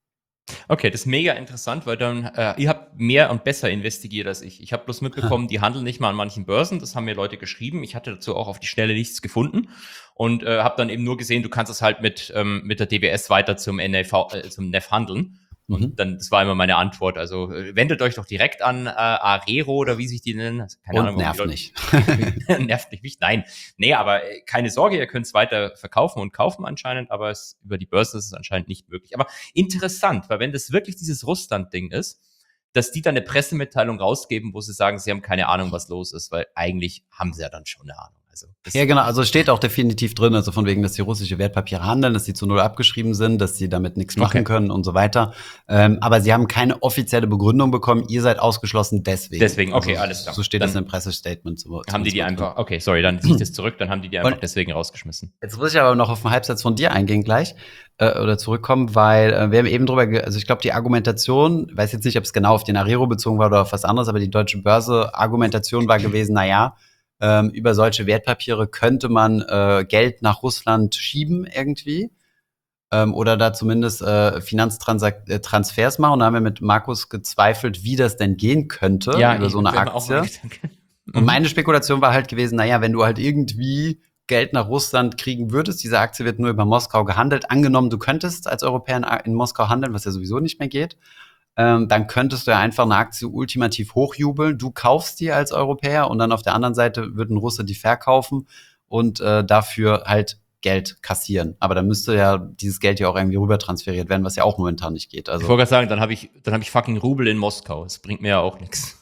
Okay, das ist mega interessant, weil dann, äh, ihr habt mehr und besser investigiert als ich. Ich habe bloß mitbekommen, die handeln nicht mal an manchen Börsen. Das haben mir Leute geschrieben. Ich hatte dazu auch auf die Schnelle nichts gefunden und äh, habe dann eben nur gesehen, du kannst es halt mit, ähm, mit der D W S weiter zum N A V, äh, zum N E F handeln. Und Mhm. dann, das war immer meine Antwort. Also äh, wendet euch doch direkt an äh, Arero oder wie sich die nennen. Also, keine Und Ahnung, warum die nervt Leute- nicht. nervt nicht mich. Nein. Nee, aber äh, keine Sorge, ihr könnt es weiter verkaufen und kaufen anscheinend, aber es, über die Börse ist es anscheinend nicht möglich. Aber interessant, weil wenn das wirklich dieses Russland-Ding ist, dass die dann eine Pressemitteilung rausgeben, wo sie sagen, sie haben keine Ahnung, was los ist, weil eigentlich haben sie ja dann schon eine Ahnung. Also das Ja, genau. Also es steht auch definitiv drin, also von wegen, dass die russische Wertpapiere handeln, dass sie zu null abgeschrieben sind, dass sie damit nichts machen Okay. können und so weiter. Ähm, aber sie haben keine offizielle Begründung bekommen. Ihr seid ausgeschlossen deswegen. Deswegen, okay, also, alles klar. So steht Dann das in einem Pressestatement. So, haben die die so einfach, okay, sorry, dann ziehe ich das zurück, dann haben die die einfach Und- deswegen rausgeschmissen. Jetzt muss ich aber noch auf einen Halbsatz von dir eingehen gleich äh, oder zurückkommen, weil äh, wir haben eben drüber, ge also ich glaube, die Argumentation, weiß jetzt nicht, ob es genau auf den Arero bezogen war oder auf was anderes, aber die deutsche Börse Argumentation war gewesen, na ja, ähm, über solche Wertpapiere könnte man äh, Geld nach Russland schieben irgendwie ähm, oder da zumindest äh, Finanztransfers machen. Und da haben wir mit Markus gezweifelt, wie das denn gehen könnte über so eine wäre mir auch Aktie. mal Gedanke. Und meine Spekulation war halt gewesen, naja, wenn du halt irgendwie Geld nach Russland kriegen würdest, diese Aktie wird nur über Moskau gehandelt, angenommen, du könntest als Europäer in, in Moskau handeln, was ja sowieso nicht mehr geht, ähm, dann könntest du ja einfach eine Aktie ultimativ hochjubeln, du kaufst die als Europäer und dann auf der anderen Seite wird ein Russe die verkaufen und äh, dafür halt Geld kassieren. Aber dann müsste ja dieses Geld ja auch irgendwie rüber transferiert werden, was ja auch momentan nicht geht. Ich Also wollte gerade sagen, dann habe ich, dann habe ich fucking Rubel in Moskau. Das bringt mir ja auch nichts.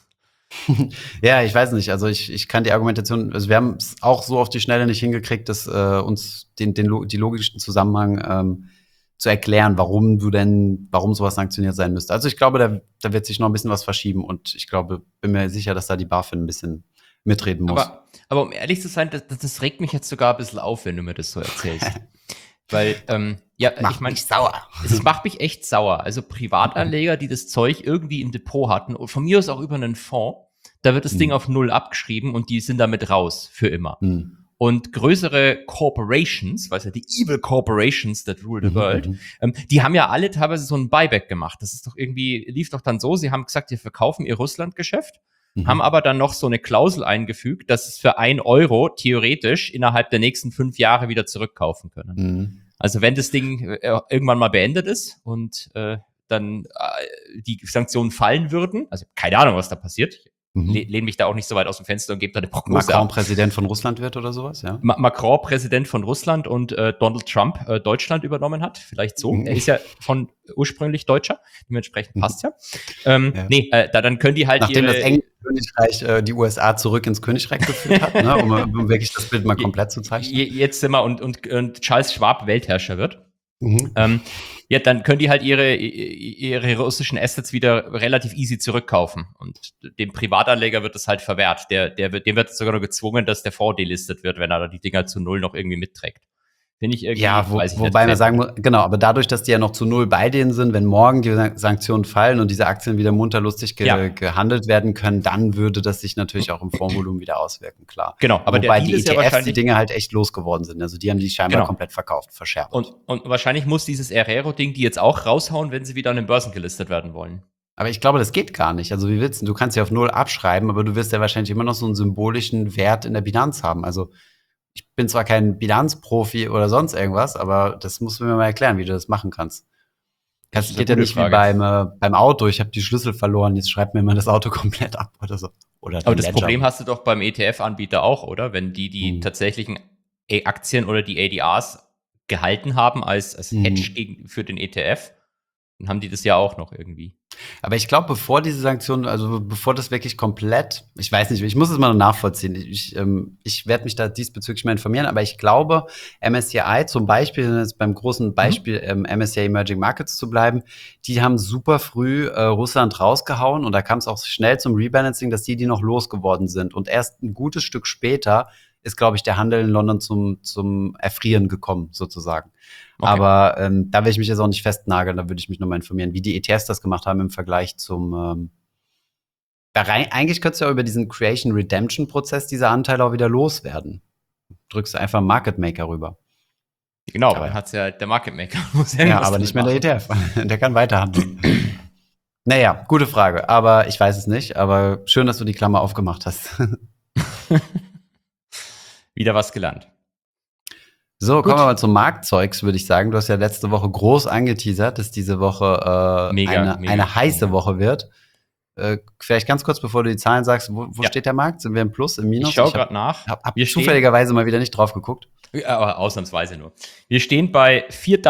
ja, ich weiß nicht. Also ich, ich kann die Argumentation, also wir haben es auch so auf die Schnelle nicht hingekriegt, dass äh, uns den, den die logischen Zusammenhang ähm, zu erklären, warum du denn, warum sowas sanktioniert sein müsste. Also ich glaube, da, da wird sich noch ein bisschen was verschieben und ich glaube, bin mir sicher, dass da die BaFin ein bisschen mitreden muss. Aber, aber um ehrlich zu sein, das, das regt mich jetzt sogar ein bisschen auf, wenn du mir das so erzählst. Weil, ähm, ja, Macht ich meine, mich sauer. es macht mich echt sauer. Also Privatanleger, die das Zeug irgendwie im Depot hatten und von mir aus auch über einen Fonds, da wird das Hm. Ding auf null abgeschrieben und die sind damit raus für immer. Hm. Und größere Corporations, weißt du, die Evil Corporations that rule the Mhm, world, mhm. ähm, die haben ja alle teilweise so ein Buyback gemacht. Das ist doch irgendwie, lief doch dann so, sie haben gesagt, sie verkaufen ihr Russlandgeschäft, Mhm. haben aber dann noch so eine Klausel eingefügt, dass es für ein Euro theoretisch innerhalb der nächsten fünf Jahre wieder zurückkaufen können. Mhm. Also wenn das Ding äh, irgendwann mal beendet ist und äh, dann äh, die Sanktionen fallen würden, also keine Ahnung, was da passiert, Mhm. le- lehne mich da auch nicht so weit aus dem Fenster und gebe da eine Prognose Macron ab. Präsident von Russland wird oder sowas, ja? Ma- Macron Präsident von Russland und äh, Donald Trump äh, Deutschland übernommen hat, vielleicht so. Mhm. Er ist ja von ursprünglich Deutscher, dementsprechend Mhm. passt ja. Ähm, Ja. Nee, äh, da, dann können die halt Nachdem ihre... das englische Königreich äh, die U S A zurück ins Königreich geführt hat, ne, um, um wirklich das Bild mal komplett zu zeichnen. Je- Jetzt sind wir und, und, und Charles Schwab Weltherrscher wird. Mhm. Ähm, ja, dann können die halt ihre, ihre russischen Assets wieder relativ easy zurückkaufen. Und dem Privatanleger wird das halt verwehrt. Der, der wird, dem wird sogar noch gezwungen, dass der Fonds delistet wird, wenn er da die Dinger zu null noch irgendwie mitträgt. Finde ich irgendwie, Ja, wo, weiß ich wobei man nicht, sagen muss, genau, aber dadurch, dass die ja noch zu null bei denen sind, wenn morgen die San- Sanktionen fallen und diese Aktien wieder munter lustig ge Ja. gehandelt werden können, dann würde das sich natürlich auch im Fondsvolumen wieder auswirken, klar. Genau, aber der Wobei Deal die ist ja E T Fs die wahrscheinlich- Dinge halt echt losgeworden sind. Also die haben die scheinbar Genau. komplett verkauft, verscherbt. Und, und wahrscheinlich muss dieses Herrero-Ding die jetzt auch raushauen, wenn sie wieder an den Börsen gelistet werden wollen. Aber ich glaube, das geht gar nicht. Also wie willst du, du kannst ja auf null abschreiben, aber du wirst ja wahrscheinlich immer noch so einen symbolischen Wert in der Bilanz haben. Also ich bin zwar kein Bilanzprofi oder sonst irgendwas, aber das musst du mir mal erklären, wie du das machen kannst. Das Das ist geht eine ja gute nicht Frage. wie beim, äh, beim Auto. Ich habe die Schlüssel verloren, jetzt schreibt mir mal das Auto komplett ab oder so. Oder Aber den das Ledger. Problem hast du doch beim E T F-Anbieter auch, oder? Wenn die die Hm. tatsächlichen A- Aktien oder die A D Rs gehalten haben als, als Hm. Hedge gegen, für den E T F, dann haben die das ja auch noch irgendwie. Aber ich glaube, bevor diese Sanktionen, also bevor das wirklich komplett, ich weiß nicht, ich muss es mal noch nachvollziehen. Ich, ähm, ich werde mich da diesbezüglich mal informieren, aber ich glaube, M S C I zum Beispiel, um jetzt beim großen Beispiel ähm, M S C I Emerging Markets zu bleiben, die haben super früh äh, Russland rausgehauen und da kam es auch schnell zum Rebalancing, dass die, die noch losgeworden sind. Und erst ein gutes Stück später ist, glaube ich, der Handel in London zum, zum Erfrieren gekommen, sozusagen. Okay. Aber ähm, da will ich mich jetzt auch nicht festnageln, da würde ich mich nochmal informieren, wie die E T Fs das gemacht haben im Vergleich zum ähm, da rein, eigentlich könntest du ja über diesen Creation Redemption Prozess diese Anteile auch wieder loswerden. Drückst du einfach Market Maker rüber. Genau, Aber- aber dann hat's ja der Market Maker. Muss Ja, irgendwas aber damit nicht mehr der machen. E T F. Der kann weiterhandeln. Naja, gute Frage, aber ich weiß es nicht. Aber schön, dass du die Klammer aufgemacht hast. Wieder was gelernt. So, Gut. kommen wir mal zum Marktzeugs, würde ich sagen. Du hast ja letzte Woche groß angeteasert, dass diese Woche äh, Mega, eine, mega, eine heiße mega. Woche wird. Äh, vielleicht ganz kurz, bevor du die Zahlen sagst, wo, wo Ja. steht der Markt? Sind wir im Plus, im Minus? Ich schaue hab- gerade nach. Hab, hab Wir stehen- zufälligerweise mal wieder nicht drauf geguckt. Ja, aber ausnahmsweise nur. Wir stehen bei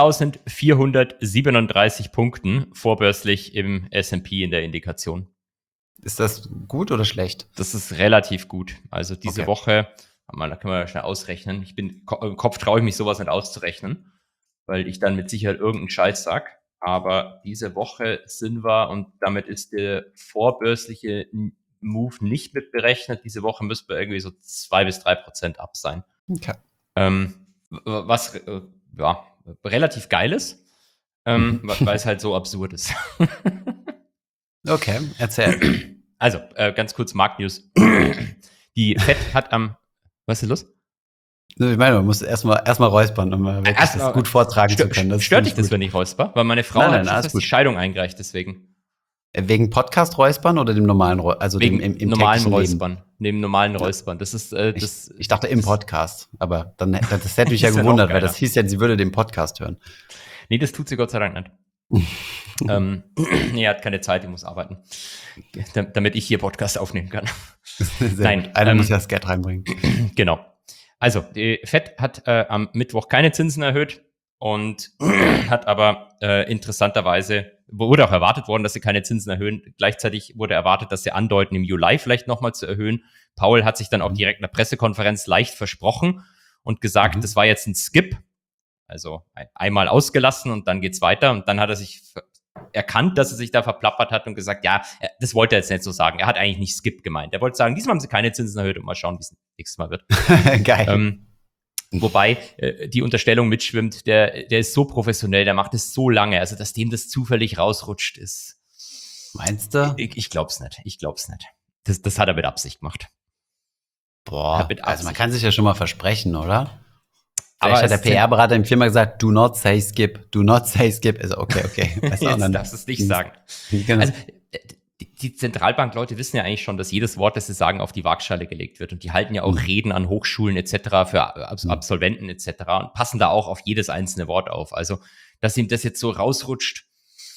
viertausendvierhundertsiebenunddreißig Punkten vorbörslich im S und P in der Indikation. Ist das gut oder schlecht? Das ist relativ gut. Also diese Okay. Woche, warte mal, da können wir schnell ausrechnen. Ich bin, Ko- im Kopf traue ich mich sowas nicht auszurechnen, weil ich dann mit Sicherheit irgendeinen Scheiß sag. Aber diese Woche sind wir, und damit ist der vorbörsliche N- Move nicht mit berechnet. Diese Woche müsste wir irgendwie so zwei bis drei Prozent ab sein. Okay. Ähm, w- was äh, ja, relativ geil ist, ähm, Mhm. wa- weil es halt so absurd ist. Okay, erzähl. Also, äh, ganz kurz Marktnews. Die Fed hat am, was ist los? Ich meine, man muss erstmal erstmal räuspern, um mal wirklich Erst das mal- gut vortragen Stö- zu können. Das Stört finde dich ich das, gut. wenn ich räusper? Weil meine Frau Nein, hat nein, schon alles fast die gut. Scheidung eingereicht, deswegen. Wegen Podcast-Räuspern oder dem normalen Räuspern? Also Wegen dem im, im normalen täglichen Leben? Räuspern. Neben normalen Räuspern. Das ist, äh, das. Ich, ich dachte im das- Podcast, aber dann das, das hätte mich ja Ist ja noch gewundert, weil geiler. das hieß ja, sie würde den Podcast hören. Nee, das tut sie Gott sei Dank nicht. ähm, nee, er hat keine Zeit, die muss arbeiten. Da- Damit ich hier Podcast aufnehmen kann. Sehr Nein, gut. Einer ähm, muss ja das Geld reinbringen. Genau. Also, die Fed hat äh, am Mittwoch keine Zinsen erhöht und hat aber äh, interessanterweise, wurde auch erwartet worden, dass sie keine Zinsen erhöhen. Gleichzeitig wurde erwartet, dass sie andeuten, im Juli vielleicht nochmal zu erhöhen. Powell hat sich dann auch Mhm. direkt in der Pressekonferenz leicht versprochen und gesagt, Mhm. das war jetzt ein Skip. Also ein, einmal ausgelassen und dann geht's weiter. Und dann hat er sich ver- erkannt, dass er sich da verplappert hat und gesagt, ja, er- das wollte er jetzt nicht so sagen. Er hat eigentlich nicht Skip gemeint. Er wollte sagen, diesmal haben sie keine Zinsen erhöht und mal schauen, wie es nächstes Mal wird. Geil. Ähm, wobei äh, die Unterstellung mitschwimmt, der, der ist so professionell, der macht es so lange, also dass dem das zufällig rausrutscht, ist. Meinst du? Ich, ich glaub's nicht. Ich glaub's nicht. Das, das hat er mit Absicht gemacht. Boah, Hat mit also man Absicht. kann sich ja schon mal versprechen, oder? Aber Vielleicht hat der es sind- P R-Berater im Firma gesagt, do not say skip, do not say skip. Also okay, okay. Weißt du, und Jetzt dann- darfst du es nicht sagen. Genau. Also äh, die, die Zentralbankleute wissen ja eigentlich schon, dass jedes Wort, das sie sagen, auf die Waagschale gelegt wird. Und die halten ja auch Mhm. Reden an Hochschulen et cetera für Abs Mhm. Absolventen et cetera und passen da auch auf jedes einzelne Wort auf. Also, dass ihm das jetzt so rausrutscht,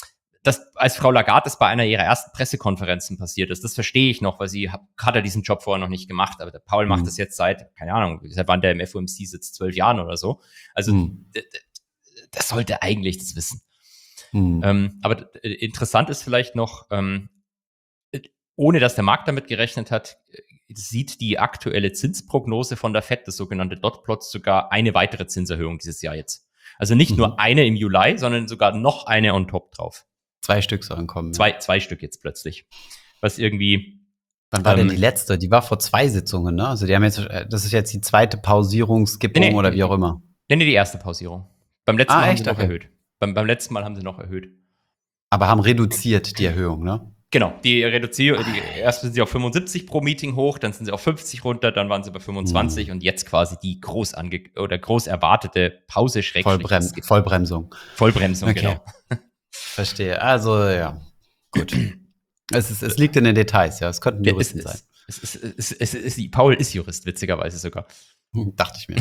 dass als Frau Lagarde das bei einer ihrer ersten Pressekonferenzen passiert ist, das verstehe ich noch, weil sie hat, hat ja diesen Job vorher noch nicht gemacht, aber der Paul macht Mhm. das jetzt seit, keine Ahnung, seit wann der im F O M C sitzt, zwölf Jahren oder so. Also Mhm. d- d- das sollte eigentlich das wissen. Mhm. Ähm, aber äh, interessant ist vielleicht noch, ähm, äh, ohne dass der Markt damit gerechnet hat, äh, sieht die aktuelle Zinsprognose von der Fed, das sogenannte Dot-Plot, sogar eine weitere Zinserhöhung dieses Jahr jetzt. Also nicht Mhm. nur eine im Juli, sondern sogar noch eine on top drauf. Zwei Stück sollen kommen. Zwei, Ja. zwei Stück jetzt plötzlich. Was irgendwie, Wann war ähm, denn die letzte? Die war vor zwei Sitzungen, ne? Also die haben jetzt, äh, das ist jetzt die zweite Pausierung, Skippung Nee, nee, oder nee. wie auch immer. nee, nee, die erste Pausierung. Beim letzten Ah, Mal haben echt? sie noch Okay. erhöht. Beim, beim letzten Mal haben sie noch erhöht. Aber haben reduziert die Erhöhung, ne? Genau, die Reduzierung, die, erst sind sie auf fünfundsiebzig pro Meeting hoch, dann sind sie auf fünfzig runter, dann waren sie bei fünfundzwanzig Hm. und jetzt quasi die groß ange oder groß erwartete Pause schrägstrich Vollbrem Skip- Vollbremsung. Vollbremsung, Okay. genau. Verstehe. Also, ja. Gut. Es, ist, es liegt in den Details, ja. Es könnten Ja, Juristen es, sein. es, es, es, es, es, es, Paul ist Jurist, witzigerweise sogar. Dachte ich mir.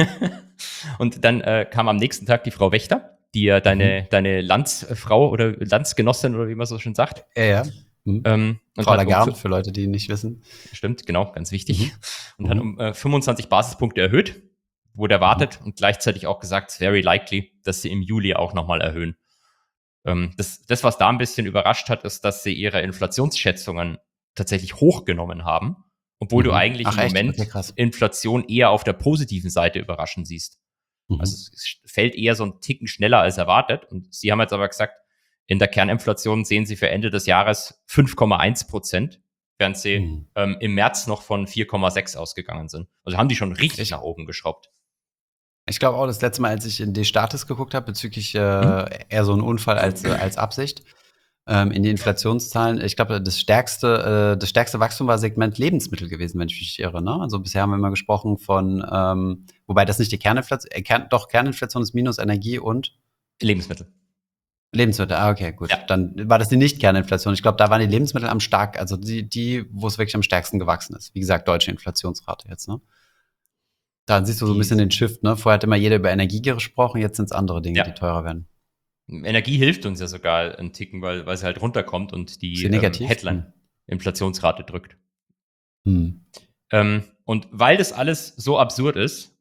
Und dann äh, kam am nächsten Tag die Frau Wächter, die ja deine, deine Landsfrau oder Landsgenossin oder wie man so schön sagt. Ja, ja. Hm. Ähm, und Frau hat um Lagarde, fü- für Leute, die nicht wissen. Stimmt, genau, ganz wichtig. Mhm. Und hat Mhm. um äh, fünfundzwanzig Basispunkte erhöht, wurde erwartet und gleichzeitig auch gesagt, very likely, dass sie im Juli auch nochmal erhöhen. Ähm, das, das, was da ein bisschen überrascht hat, ist, dass sie ihre Inflationsschätzungen tatsächlich hochgenommen haben, obwohl du Mhm. eigentlich Ach, im echt? Moment Okay, krass. Inflation eher auf der positiven Seite überraschend siehst. Mhm. Also es es fällt eher so einen Ticken schneller als erwartet. Und sie haben jetzt aber gesagt, in der Kerninflation sehen sie für Ende des Jahres fünf Komma eins Prozent, während sie Mhm. ähm, im März noch von vier Komma sechs ausgegangen sind. Also haben die schon richtig Ich- nach oben geschraubt. Ich glaube auch, das letzte Mal, als ich in die Status geguckt habe, bezüglich äh, Mhm. eher so ein Unfall als, äh, als Absicht, ähm, in die Inflationszahlen, ich glaube, das stärkste, äh, das stärkste Wachstum war Segment Lebensmittel gewesen, wenn ich mich nicht irre. Ne? Also bisher haben wir immer gesprochen von, ähm, wobei das nicht die Kerninflation, äh, Kern, doch Kerninflation ist minus Energie und Lebensmittel. Lebensmittel. Ah, okay, gut. Ja. Dann war das die Nicht-Kerninflation. Ich glaube, da waren die Lebensmittel am stark, also die, die, wo es wirklich am stärksten gewachsen ist. Wie gesagt, deutsche Inflationsrate jetzt, ne? Da siehst du so ein Die- bisschen den Shift, ne? Vorher hat immer jeder über Energie gesprochen, jetzt sind es andere Dinge, Ja. die teurer werden. Energie hilft uns ja sogar einen Ticken, weil, weil sie halt runterkommt und Ist die sie ähm, negativ? Headline-Inflationsrate drückt. Hm. Ähm, und weil das alles so absurd ist,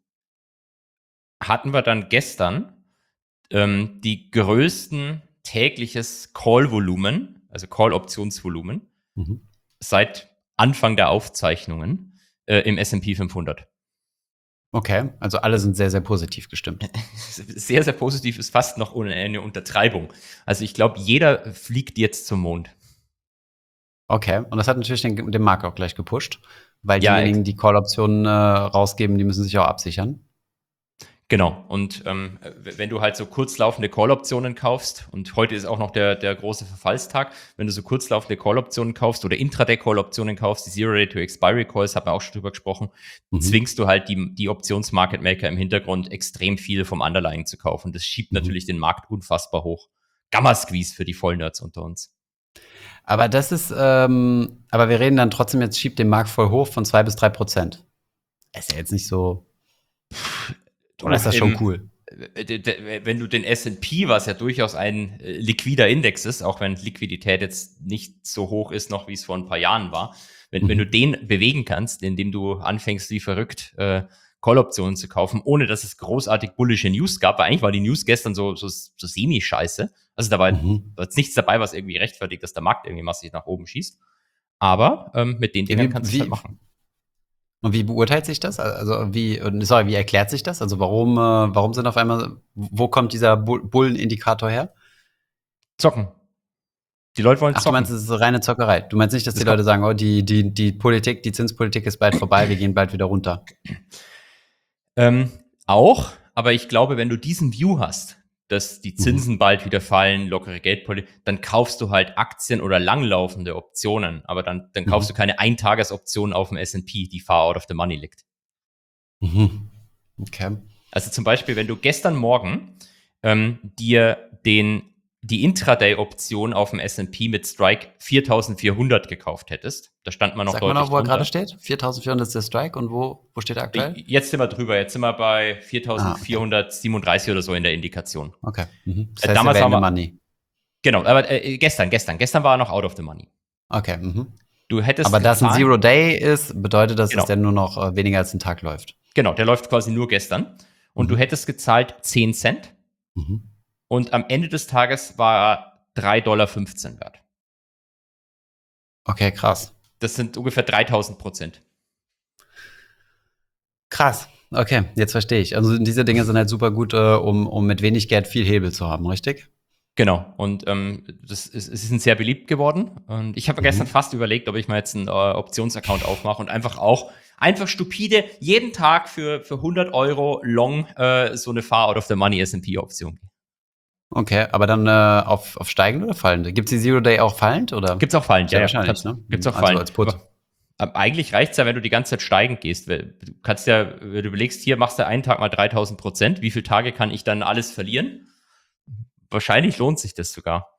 hatten wir dann gestern ähm, die größten tägliches Call-Volumen, also Call-Optionsvolumen, Mhm. seit Anfang der Aufzeichnungen äh, im S und P fünfhundert. Okay, also alle sind sehr, sehr positiv gestimmt. Sehr, sehr positiv, ist fast noch eine Untertreibung. Also ich glaube, jeder fliegt jetzt zum Mond. Okay, und das hat natürlich den, den Markt auch gleich gepusht, weil Ja, diejenigen, die Call-Optionen äh, rausgeben, die müssen sich auch absichern. Genau. Und ähm, w- wenn du halt so kurzlaufende Call-Optionen kaufst, und heute ist auch noch der, der große Verfallstag, wenn du so kurzlaufende Call-Optionen kaufst oder Intraday-Call-Optionen kaufst, die Zero-Day-to-Expiry-Calls, haben wir auch schon drüber gesprochen, Mhm. zwingst du halt die, die Options-Market-Maker im Hintergrund extrem viel vom Underlying zu kaufen. Das schiebt Mhm. natürlich den Markt unfassbar hoch. Gamma-Squeeze für die Vollnerds unter uns. Aber das ist, ähm, aber wir reden dann trotzdem, jetzt schiebt den Markt voll hoch von zwei bis drei Prozent. Ist ja jetzt nicht so. Oder ist das schon Im- cool? äh, d- d- Wenn du den S und P, was ja durchaus ein äh, liquider Index ist, auch wenn Liquidität jetzt nicht so hoch ist, noch wie es vor ein paar Jahren war, wenn, Mhm. wenn du den bewegen kannst, indem du anfängst, wie verrückt äh, Call-Optionen zu kaufen, ohne dass es großartig bullische News gab, weil eigentlich war die News gestern so, so, so semi-scheiße. Also da war, Mhm. da war jetzt nichts dabei, was irgendwie rechtfertigt, dass der Markt irgendwie massiv nach oben schießt. Aber ähm, mit den Dingen Wie- kannst du wie- es halt machen. Und wie beurteilt sich das? Also wie, sorry, wie erklärt sich das? Also warum, äh, warum sind auf einmal, wo kommt dieser Bull- Bullenindikator her? Zocken. Die Leute wollen Ach, du zocken. meinst, es ist so reine Zockerei. Du meinst nicht, dass Das die Leute sagen, oh, die, die, die Politik, die Zinspolitik ist bald vorbei, wir gehen bald wieder runter. Ähm, auch, aber ich glaube, wenn du diesen View hast, dass die Zinsen Mhm. bald wieder fallen, lockere Geldpolitik, dann kaufst du halt Aktien oder langlaufende Optionen, aber dann, dann kaufst Mhm. du keine Eintagesoption auf dem S und P, die far out of the money liegt. Mhm. Okay. Also zum Beispiel, wenn du gestern Morgen ähm, dir den, die Intraday-Option auf dem S und P mit Strike viertausendvierhundert gekauft hättest, da stand man noch Sag mal deutlich noch, wo er drunter. gerade steht. viertausendvierhundert ist der Strike und wo, wo steht er aktuell? Jetzt sind wir drüber, jetzt sind wir bei viertausendvierhundertsiebenunddreißig oder so in der Indikation. Okay. Mhm. Das Äh, heißt, damals wir haben werden wir- Money. Genau, aber äh, gestern, gestern, gestern war er noch out of the money. Okay, mhm. Du hättest Aber da es ein gezahlt- Zero-Day ist, bedeutet das, Genau. dass der nur noch äh, weniger als einen Tag läuft. Genau, der läuft quasi nur gestern. Und Mhm. du hättest gezahlt zehn Cent. Mhm. Und am Ende des Tages war er drei Komma fünfzehn Dollar wert. Okay, krass. Das sind ungefähr dreitausend Prozent. Krass. Okay, jetzt verstehe ich. Also diese Dinge sind halt super gut, äh, um, um mit wenig Geld viel Hebel zu haben, richtig? Genau. Und ähm, das ist, es ist sehr beliebt geworden. Und ich habe Mhm. gestern fast überlegt, ob ich mal jetzt einen äh, Optionsaccount aufmache und einfach auch einfach stupide jeden Tag für, für hundert Euro long äh, so eine Far Out of the Money S and P-Option. Okay, aber dann äh, auf, auf steigend oder fallend? Gibt es die Zero Day auch fallend? Oder? Gibt's auch fallend, Ja, ja, wahrscheinlich, kannst- ne? Gibt's auch Also fallend. als Put. Aber, aber eigentlich reicht's ja, wenn du die ganze Zeit steigend gehst. Weil Du kannst ja, wenn du überlegst, hier machst du einen Tag mal dreitausend Prozent. Wie viele Tage kann ich dann alles verlieren? Wahrscheinlich lohnt sich das sogar.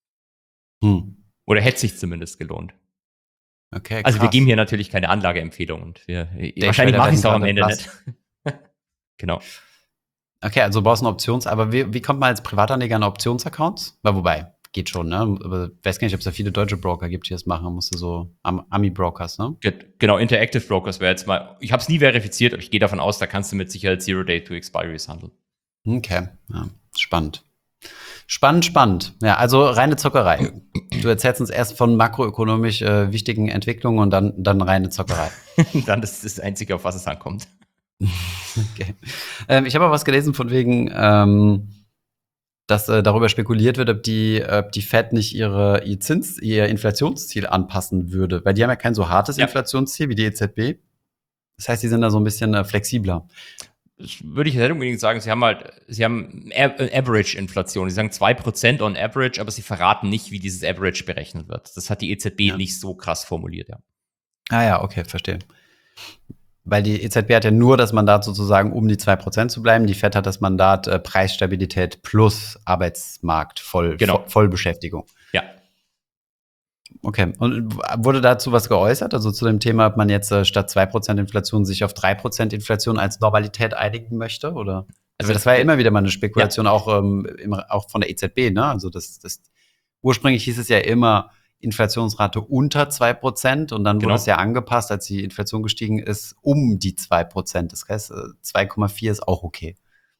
Hm. Oder hätte sich zumindest gelohnt. Okay, Also wir krass. geben hier natürlich keine Anlageempfehlung und wir Daytrader wahrscheinlich mache ich es auch am werden Ende gerade nicht. Genau. Okay, also du brauchst eine Options, aber wie, wie kommt man als Privatanleger an Optionsaccounts? Weil wobei, geht schon, ne? Aber ich weiß gar nicht, ob es da viele deutsche Broker gibt, die das machen. Musst du so Am- Ami-Brokers, ne? Ge- Genau, Interactive Brokers wäre jetzt mal, ich habe es nie verifiziert, aber ich gehe davon aus, da kannst du mit Sicherheit Zero Day to Expiries handeln. Okay, ja, spannend. Spannend, spannend. Ja, also reine Zockerei. Du erzählst uns erst von makroökonomisch äh, wichtigen Entwicklungen und dann, dann reine Zockerei. Dann ist das Einzige, auf was es ankommt. Okay. Ähm, ich habe auch was gelesen von wegen, ähm, dass äh, darüber spekuliert wird, ob die, ob die Fed nicht ihre, ihr Zins, ihr Inflationsziel anpassen würde. Weil die haben ja kein so hartes Ja. Inflationsziel wie die E Z B. Das heißt, die sind da so ein bisschen äh, flexibler. Das würde ich jetzt nicht unbedingt sagen. Sie haben halt, sie haben A- Average-Inflation. Sie sagen zwei Prozent on Average, aber sie verraten nicht, wie dieses Average berechnet wird. Das hat die E Z B Ja. nicht so krass formuliert, ja. Ah ja, okay, verstehe. Weil die E Z B hat ja nur das Mandat sozusagen, um die zwei Prozent zu bleiben. Die Fed hat das Mandat äh, Preisstabilität plus Arbeitsmarkt, voll, Genau. Vo- Vollbeschäftigung. Ja. Okay, und wurde dazu was geäußert? Also zu dem Thema, ob man jetzt äh, statt zwei Prozent Inflation sich auf drei Prozent Inflation als Normalität einigen möchte? Oder? Also das war ja äh, immer wieder mal eine Spekulation, auch, ähm, im, auch von der E Z B, ne? Also das, das ursprünglich hieß es ja immer Inflationsrate unter zwei Prozent und dann Genau. wurde es ja angepasst, als die Inflation gestiegen ist, um die zwei Prozent. Das heißt, äh, zwei Komma vier ist auch okay.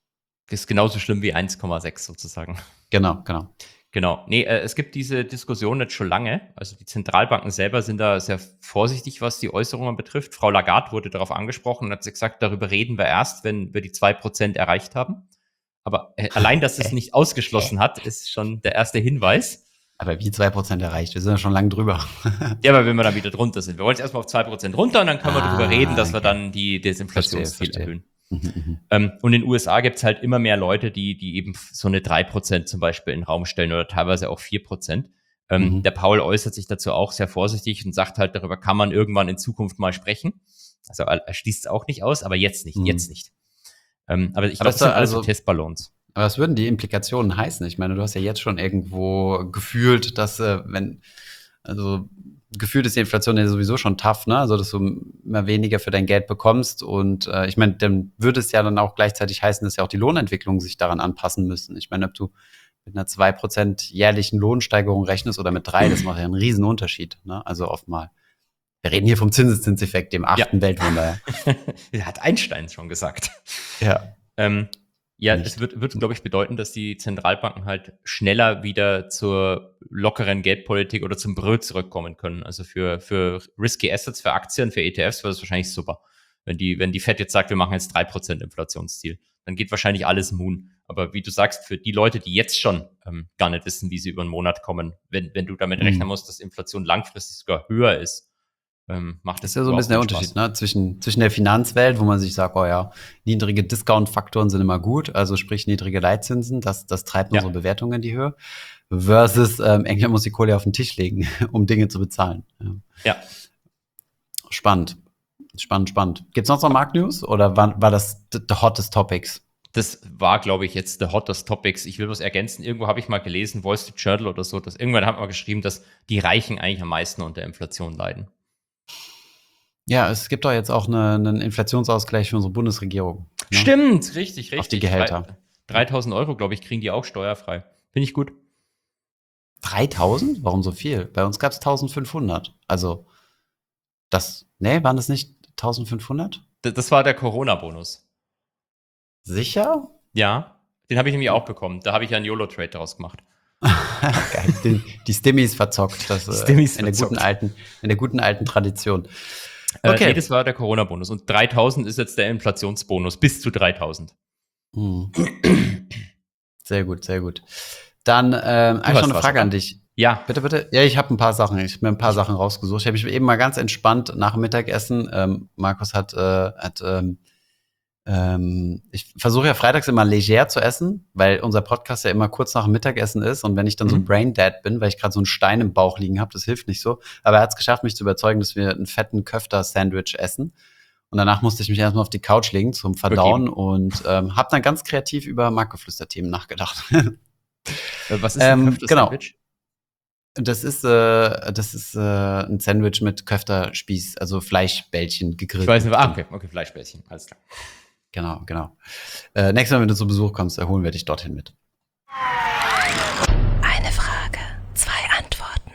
Ist genauso schlimm wie eins Komma sechs sozusagen. Genau, genau. Genau. Nee, äh, es gibt diese Diskussion jetzt schon lange. Also die Zentralbanken selber sind da sehr vorsichtig, was die Äußerungen betrifft. Frau Lagarde wurde darauf angesprochen und hat gesagt, darüber reden wir erst, wenn wir die zwei Prozent erreicht haben. Aber äh, allein, dass es nicht ausgeschlossen hat, ist schon der erste Hinweis. Aber wie zwei Prozent erreicht? Wir sind ja schon lange drüber. Ja, aber wenn wir dann wieder drunter sind. Wir wollen jetzt erstmal auf zwei Prozent runter und dann können wir Ah, darüber reden, dass wir okay. dann die, das Inflationsziel Verstehe, verstehe. erhöhen. Mhm, mhm. Ähm, und in den U S A gibt's halt immer mehr Leute, die, die eben so eine drei Prozent zum Beispiel in den Raum stellen oder teilweise auch vier Prozent. Ähm, Mhm. Der Paul äußert sich dazu auch sehr vorsichtig und sagt halt, darüber kann man irgendwann in Zukunft mal sprechen. Also er er schließt es auch nicht aus, aber jetzt nicht, Mhm. jetzt nicht. Ähm, aber ich Aber glaube, ist das sind da alles so also- Testballons. Aber was würden die Implikationen heißen? Ich meine, du hast ja jetzt schon irgendwo gefühlt, dass, äh, wenn, also gefühlt ist die Inflation ja sowieso schon tough, ne? Also, dass du immer weniger für dein Geld bekommst. Und äh, ich meine, dann würde es ja dann auch gleichzeitig heißen, dass ja auch die Lohnentwicklung sich daran anpassen müssen. Ich meine, ob du mit einer zwei Prozent jährlichen Lohnsteigerung rechnest oder mit drei, das macht ja einen riesen Unterschied, ne? Also oft mal. Wir reden hier vom Zinseszinseffekt, dem achten Weltwunder. Hat Einstein schon gesagt. Ja. Ähm, ja, Nicht. das wird, wird glaube ich, bedeuten, dass die Zentralbanken halt schneller wieder zur lockeren Geldpolitik oder zum Bröt zurückkommen können. Also für, für risky Assets, für Aktien, für E T Fs wäre das wahrscheinlich super. Wenn die, wenn die Fed jetzt sagt, wir machen jetzt drei Prozent Inflationsziel, dann geht wahrscheinlich alles Moon. Aber wie du sagst, für die Leute, die jetzt schon ähm, gar nicht wissen, wie sie über einen Monat kommen, wenn, wenn du damit Mhm. rechnen musst, dass Inflation langfristig sogar höher ist, ähm, macht Das das ist ja so ein bisschen der überhaupt keinen Unterschied, Spaß. ne? Zwischen, zwischen der Finanzwelt, wo man sich sagt, oh ja, niedrige Discount-Faktoren sind immer gut, also sprich niedrige Leitzinsen, das, das treibt Ja. unsere Bewertungen in die Höhe, versus ähm, England muss die Kohle auf den Tisch legen, um Dinge zu bezahlen. Ja. Ja. Spannend. Spannend, spannend. Gibt's noch so Marktnews oder war, war das the, the hottest topics? Das war, glaube ich, jetzt der hottest Topics. Ich will was ergänzen. Irgendwo habe ich mal gelesen, Wall Street Journal oder so, dass irgendwann hat man geschrieben, dass die Reichen eigentlich am meisten unter Inflation leiden. Ja, es gibt doch jetzt auch eine, einen Inflationsausgleich für unsere Bundesregierung. Ne? Stimmt, richtig, richtig. Auf die Gehälter. Drei- dreitausend Euro, glaube ich, kriegen die auch steuerfrei. Finde ich gut. dreitausend? Warum so viel? Bei uns gab es eintausendfünfhundert. Also, das, nee, waren das nicht eintausendfünfhundert? D- Das war der Corona-Bonus. Sicher? Ja, den habe ich nämlich auch bekommen. Da habe ich ja einen YOLO-Trade daraus gemacht. Geil. Den, die Stimmies verzockt. Das, äh, Stimmies in, der guten verzockt. alten, in der guten alten Tradition. Okay. Okay. Äh, nee, das war der Corona-Bonus. Und dreitausend ist jetzt der Inflationsbonus. Bis zu dreitausend. Hm. Sehr gut, sehr gut. Dann ähm, Du eigentlich hast noch eine was, Frage oder? an dich. Ja. Bitte, bitte. Ja, ich habe ein paar Sachen. Ich habe mir ein paar Sachen rausgesucht. Ich habe mich eben mal ganz entspannt nach dem Mittagessen. Ähm, Markus hat, äh, hat ähm, ähm, ich versuche ja freitags immer leger zu essen, weil unser Podcast ja immer kurz nach dem Mittagessen ist. Und wenn ich dann so Mhm. brain dead bin, weil ich gerade so einen Stein im Bauch liegen habe, das hilft nicht so. Aber er hat es geschafft, mich zu überzeugen, dass wir einen fetten Köfter-Sandwich essen. Und danach musste ich mich erstmal auf die Couch legen zum Verdauen und ähm, habe dann ganz kreativ über Marktgeflüster-Themen nachgedacht. Äh, Was ist Ähm, ein Köfte-Sandwich? Das ist, äh, das ist äh, ein Sandwich mit Köfterspieß, also Fleischbällchen gegrillt. Ich weiß nicht, mit ah, drin. okay, okay, Fleischbällchen, alles klar. Genau, genau. Äh, nächstes Mal, wenn du zu Besuch kommst, äh, holen wir dich dorthin mit. Eine Frage, zwei Antworten.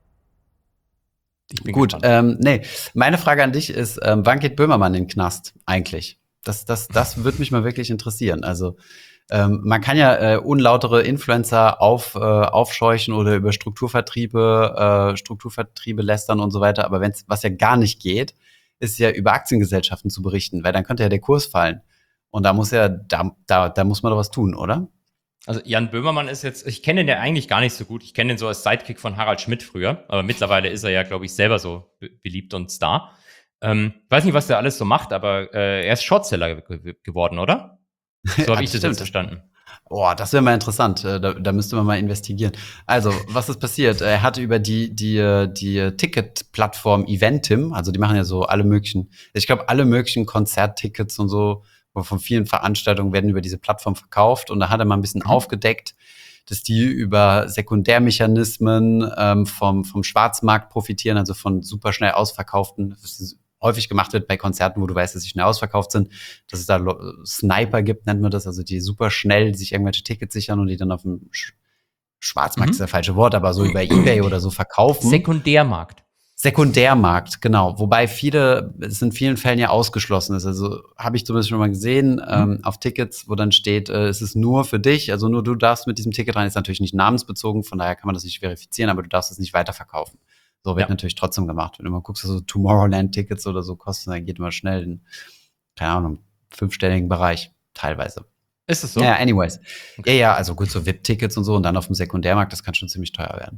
Ich bin Gut, gespannt. ähm, nee, meine Frage an dich ist, ähm, wann geht Böhmermann in den Knast eigentlich? Das, das, das würde mich mal wirklich interessieren. Also ähm, man kann ja äh, unlautere Influencer auf, äh, aufscheuchen oder über Strukturvertriebe, äh, Strukturvertriebe lästern und so weiter. Aber wenn's, was ja gar nicht geht, ist ja über Aktiengesellschaften zu berichten, weil dann könnte ja der Kurs fallen. Und da muss ja, da, da, da muss man doch was tun, oder? Also Jan Böhmermann ist jetzt, ich kenne den ja eigentlich gar nicht so gut. Ich kenne den so als Sidekick von Harald Schmidt früher, aber mittlerweile ist er ja, glaube ich, selber so be- beliebt und Star. Ähm, weiß nicht, was der alles so macht, aber äh, er ist Shortseller ge geworden, oder? So habe Ja, ich das stimmt. jetzt verstanden. Boah, das wäre mal interessant. Äh, Da, da müsste man mal investigieren. Also, was ist passiert? Er hat über die, die, äh, die Ticket-Plattform Eventim, also die machen ja so alle möglichen, ich glaube, alle möglichen Konzerttickets und so von vielen Veranstaltungen werden über diese Plattform verkauft. Und da hat er mal ein bisschen Mhm. aufgedeckt, dass die über Sekundärmechanismen ähm, vom, vom Schwarzmarkt profitieren, also von super schnell ausverkauften, was häufig gemacht wird bei Konzerten, wo du weißt, dass sie schnell ausverkauft sind, dass es da Lo- Sniper gibt, nennt man das, also die super schnell sich irgendwelche Tickets sichern und die dann auf dem Sch Schwarzmarkt Mhm. ist das falsche Wort, aber so über eBay oder so verkaufen. Sekundärmarkt. Sekundärmarkt, genau. Wobei viele, es in vielen Fällen ja ausgeschlossen ist. Also habe ich zumindest schon mal gesehen, ähm, auf Tickets, wo dann steht, äh, es ist nur für dich, also nur du darfst mit diesem Ticket rein, ist natürlich nicht namensbezogen, von daher kann man das nicht verifizieren, aber du darfst es nicht weiterverkaufen. So wird Ja. natürlich trotzdem gemacht. Wenn du mal guckst, so Tomorrowland-Tickets oder so kosten, dann geht immer schnell in, keine Ahnung, fünfstelligen Bereich, teilweise. Ist es so? Ja, anyways. Okay. Ja, ja, also gut, so V I P-Tickets und so und dann auf dem Sekundärmarkt, das kann schon ziemlich teuer werden.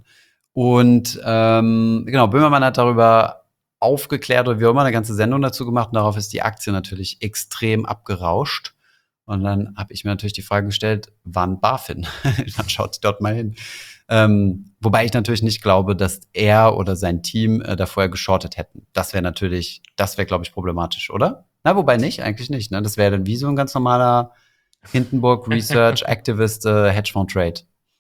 Und ähm, genau, Böhmermann hat darüber aufgeklärt oder wie auch immer eine ganze Sendung dazu gemacht und darauf ist die Aktie natürlich extrem abgerauscht. Und dann habe ich mir natürlich die Frage gestellt, wann BaFin? Dann schaut dort mal hin. Ähm, wobei ich natürlich nicht glaube, dass er oder sein Team äh, da vorher geschortet hätten. Das wäre natürlich, das wäre, glaube ich, problematisch, oder? Na, wobei nicht, eigentlich nicht. Ne? Das wäre dann wie so ein ganz normaler Hindenburg Research Activist äh, Hedgefonds Trade.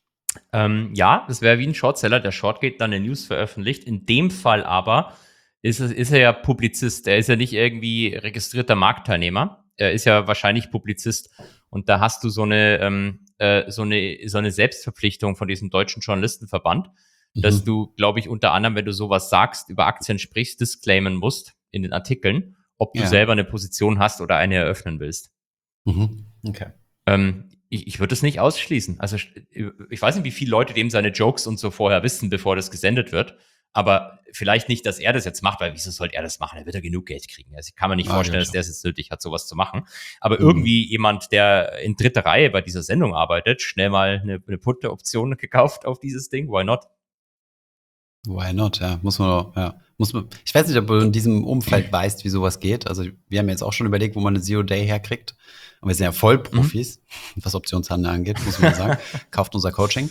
Ähm, ja, das wäre wie ein Shortseller, der Shortgate dann eine News veröffentlicht. In dem Fall aber ist, es, ist er ja Publizist. Er ist ja nicht irgendwie registrierter Marktteilnehmer. Er ist ja wahrscheinlich Publizist. Und da hast du so eine, ähm, äh, so eine, so eine Selbstverpflichtung von diesem deutschen Journalistenverband, dass Mhm. du, glaube ich, unter anderem, wenn du sowas sagst, über Aktien sprichst, disclaimen musst in den Artikeln, ob du Ja. selber eine Position hast oder eine eröffnen willst. Mhm. Okay. Ähm, ich ich würde es nicht ausschließen. Also ich weiß nicht, wie viele Leute dem seine Jokes und so vorher wissen, bevor das gesendet wird. Aber vielleicht nicht, dass er das jetzt macht, weil wieso sollte er das machen? Er wird ja genug Geld kriegen. Also ich kann mir nicht Ah, vorstellen, ja, dass der es jetzt nötig hat, sowas zu machen. Aber Mhm. irgendwie jemand, der in dritter Reihe bei dieser Sendung arbeitet, schnell mal eine, eine Put-Option gekauft auf dieses Ding. Why not? Why not? Ja, muss man, doch- ja, muss man. Ich weiß nicht, ob du in diesem Umfeld weißt, wie sowas geht. Also wir haben jetzt auch schon überlegt, wo man eine Zero Day herkriegt. Und wir sind ja Vollprofis, was Optionshandel angeht, muss man sagen. Kauft unser Coaching.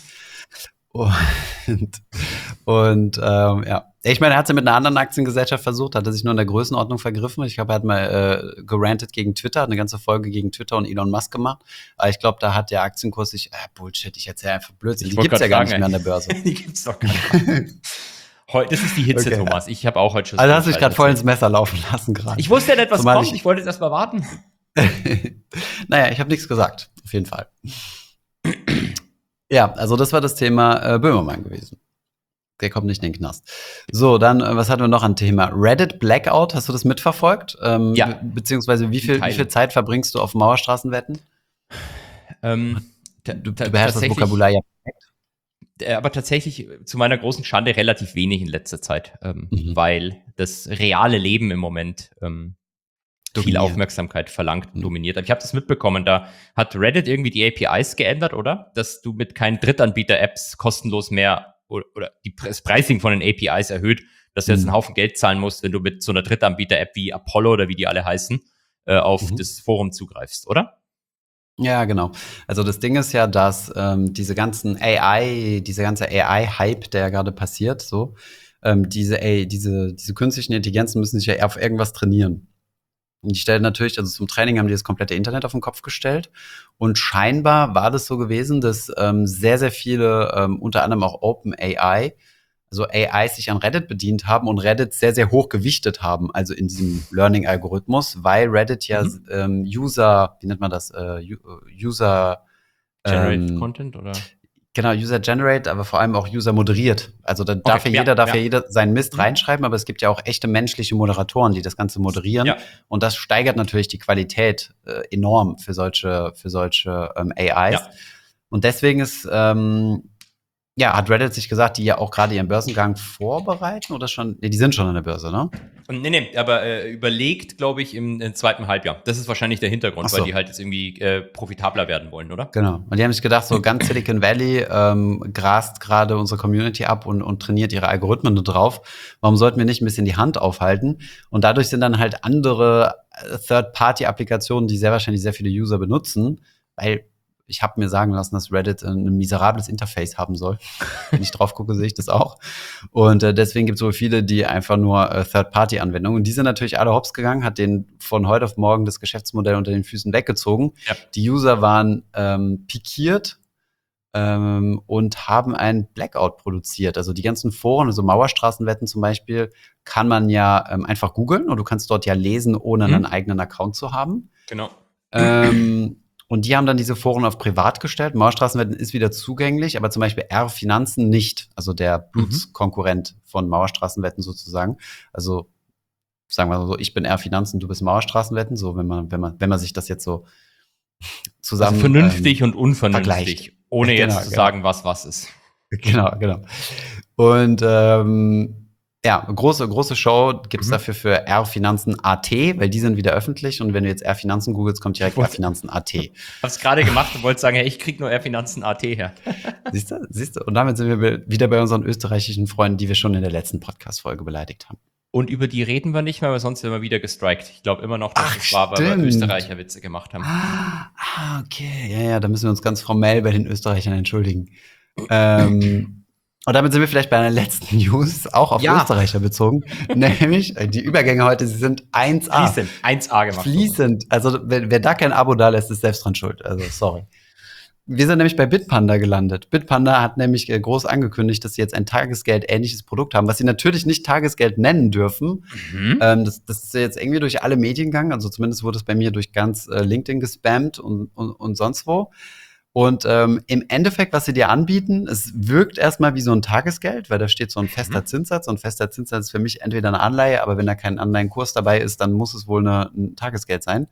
Und, und ähm, ja, ich meine, er hat es ja mit einer anderen Aktiengesellschaft versucht, hat er sich nur in der Größenordnung vergriffen. Ich glaube, er hat mal äh, gerantet gegen Twitter, hat eine ganze Folge gegen Twitter und Elon Musk gemacht. Aber ich glaube, da hat der Aktienkurs sich, äh, Bullshit, ich erzähle einfach Blödsinn. Ich Die wollte gibt's ja grad gar fragen, nicht mehr an der Börse. Die gibt's doch gar nicht. Heute, das ist die Hitze, Okay. Thomas. Ich habe auch heute schon. Also hast du dich Scheiß gerade voll ins erzählt. Messer laufen lassen gerade. Ich wusste ja nicht, was Zumal kommt. ich- Ich wollte jetzt erst mal warten. Naja, ich habe nichts gesagt, auf jeden Fall. Ja, also das war das Thema äh, Böhmermann gewesen. Der kommt nicht in den Knast. So, dann, äh, was hatten wir noch an Thema? Reddit Blackout, hast du das mitverfolgt? Ähm, Ja. be beziehungsweise wie viel, In wie viel Zeit verbringst du auf Mauerstraßenwetten? Ähm, ta- Du, ta- du beherrschst das tatsächlich- Vokabular ja. Äh, Aber tatsächlich äh, zu meiner großen Schande relativ wenig in letzter Zeit, ähm, Mhm. weil das reale Leben im Moment ähm, viel Dominiert. Aufmerksamkeit verlangt und Mhm. dominiert. Aber ich habe das mitbekommen, da hat Reddit irgendwie die A P Is geändert, oder? Dass du mit keinen Drittanbieter-Apps kostenlos mehr oder, oder die, das Pricing von den A P Is erhöht, dass du jetzt Mhm. einen Haufen Geld zahlen musst, wenn du mit so einer Drittanbieter-App wie Apollo oder wie die alle heißen, äh, auf Mhm. das Forum zugreifst, oder? Ja, genau. Also das Ding ist ja, dass ähm, diese ganzen A I, dieser ganze A I-Hype, der ja gerade passiert, so, ähm, diese, ey, diese, diese künstlichen Intelligenzen müssen sich ja auf irgendwas trainieren. Und die stellen natürlich, also zum Training haben die das komplette Internet auf den Kopf gestellt. Und scheinbar war das so gewesen, dass ähm, sehr, sehr viele, ähm, unter anderem auch OpenAI, also A Is sich an Reddit bedient haben und Reddit sehr, sehr hoch gewichtet haben, also in diesem Learning-Algorithmus, weil Reddit ja Mhm. ähm, User, wie nennt man das, äh, U- User Generated ähm, Content oder? Genau, User Generate, aber vor allem auch User moderiert. Also da darf ja ja, jeder, darf ja. ja. jeder seinen Mist Mhm. reinschreiben, aber es gibt ja auch echte menschliche Moderatoren, die das Ganze moderieren. Ja. Und das steigert natürlich die Qualität äh, enorm für solche, für solche ähm, A Is. Ja. Und deswegen ist, ähm, ja, hat Reddit sich gesagt, die ja auch gerade ihren Börsengang vorbereiten oder schon, nee, die sind schon an der Börse, ne? Und nee, nee, aber äh, überlegt, glaube ich, im, im zweiten Halbjahr. Das ist wahrscheinlich der Hintergrund, Ach so. weil die halt jetzt irgendwie äh, profitabler werden wollen, oder? Genau. Und die haben sich gedacht, so ganz Silicon Valley ähm, grast gerade unsere Community ab und, und trainiert ihre Algorithmen nur drauf. Warum sollten wir nicht ein bisschen die Hand aufhalten? Und dadurch sind dann halt andere äh, Third-Party-Applikationen, die sehr wahrscheinlich sehr viele User benutzen, weil ich habe mir sagen lassen, dass Reddit ein, ein miserables Interface haben soll. Wenn ich drauf gucke, sehe ich das auch. Und äh, deswegen gibt es wohl viele, die einfach nur äh, Third-Party-Anwendungen. Und die sind natürlich alle hops gegangen, hat denen von heute auf morgen das Geschäftsmodell unter den Füßen weggezogen. Ja. Die User waren ähm, pikiert ähm, und haben ein Blackout produziert. Also die ganzen Foren, also Mauerstraßenwetten zum Beispiel, kann man ja ähm, einfach googeln und du kannst dort ja lesen, ohne Mhm. einen eigenen Account zu haben. Genau. Ähm, und die haben dann diese Foren auf privat gestellt. Mauerstraßenwetten ist wieder zugänglich, aber zum Beispiel R-Finanzen nicht. Also der Blutskonkurrent von Mauerstraßenwetten sozusagen. Also sagen wir mal so, ich bin R-Finanzen, du bist Mauerstraßenwetten. So, wenn man, wenn man, wenn man sich das jetzt so zusammen. Also vernünftig ähm, und unvernünftig, vergleicht. ohne Genau, jetzt zu genau. sagen, was was ist. Genau, genau. Und ähm, ja, große, große Show gibt's Mhm. dafür für R-Finanzen A T, weil die sind wieder öffentlich und wenn du jetzt R-Finanzen googelst, kommt direkt Ich wollte- R-Finanzen A T. Hab's gerade gemacht und wollte sagen, hey, ich krieg nur R-Finanzen A T her. Siehst du? Siehst du? Und damit sind wir be- wieder bei unseren österreichischen Freunden, die wir schon in der letzten Podcast-Folge beleidigt haben. Und über die reden wir nicht mehr, weil sonst werden wir wieder gestrikt. Ich glaube immer noch, dass Ach, es war, weil wir stimmt. Österreicher Witze gemacht haben. Ah, okay. Ja, ja, da müssen wir uns ganz formell bei den Österreichern entschuldigen. Ähm, und damit sind wir vielleicht bei einer letzten News, auch auf Ja. Österreicher bezogen. Nämlich, äh, die Übergänge heute, sie sind eins A. Fließend, eins A gemacht. Fließend. Also, wer, wer da kein Abo da lässt, ist selbst dran schuld. Also, sorry. Wir sind nämlich bei Bitpanda gelandet. Bitpanda hat nämlich äh, groß angekündigt, dass sie jetzt ein Tagesgeld-ähnliches Produkt haben, was sie natürlich nicht Tagesgeld nennen dürfen. Mhm. Ähm, das, das ist ja jetzt irgendwie durch alle Medien gegangen. Also zumindest wurde es bei mir durch ganz äh, LinkedIn gespammt und, und, und sonst wo. Und ähm, im Endeffekt, was sie dir anbieten, es wirkt erstmal wie so ein Tagesgeld, weil da steht so ein fester Mhm. Zinssatz. Und fester Zinssatz ist für mich entweder eine Anleihe, aber wenn da kein Anleihenkurs dabei ist, dann muss es wohl eine, ein Tagesgeld sein.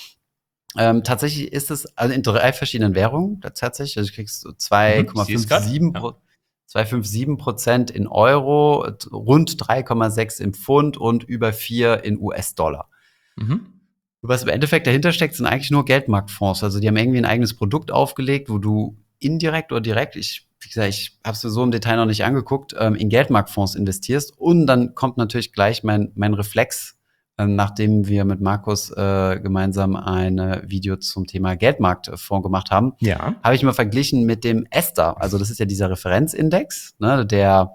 Ähm, tatsächlich ist es also in drei verschiedenen Währungen tatsächlich. Also du kriegst so zwei Komma Mhm, ich seh's grad, siebenundfünfzig ja. Pro- zwei Komma siebenundfünfzig Prozent in Euro, t- rund drei Komma sechs im Pfund und über vier in U S-Dollar. Mhm. Was im Endeffekt dahinter steckt, sind eigentlich nur Geldmarktfonds. Also die haben irgendwie ein eigenes Produkt aufgelegt, wo du indirekt oder direkt, ich, wie gesagt, ich habe es mir so im Detail noch nicht angeguckt, ähm, in Geldmarktfonds investierst. Und dann kommt natürlich gleich mein, mein Reflex, ähm, nachdem wir mit Markus äh, gemeinsam ein Video zum Thema Geldmarktfonds gemacht haben, Ja. habe ich mal verglichen mit dem Ester. Also das ist ja dieser Referenzindex, ne, der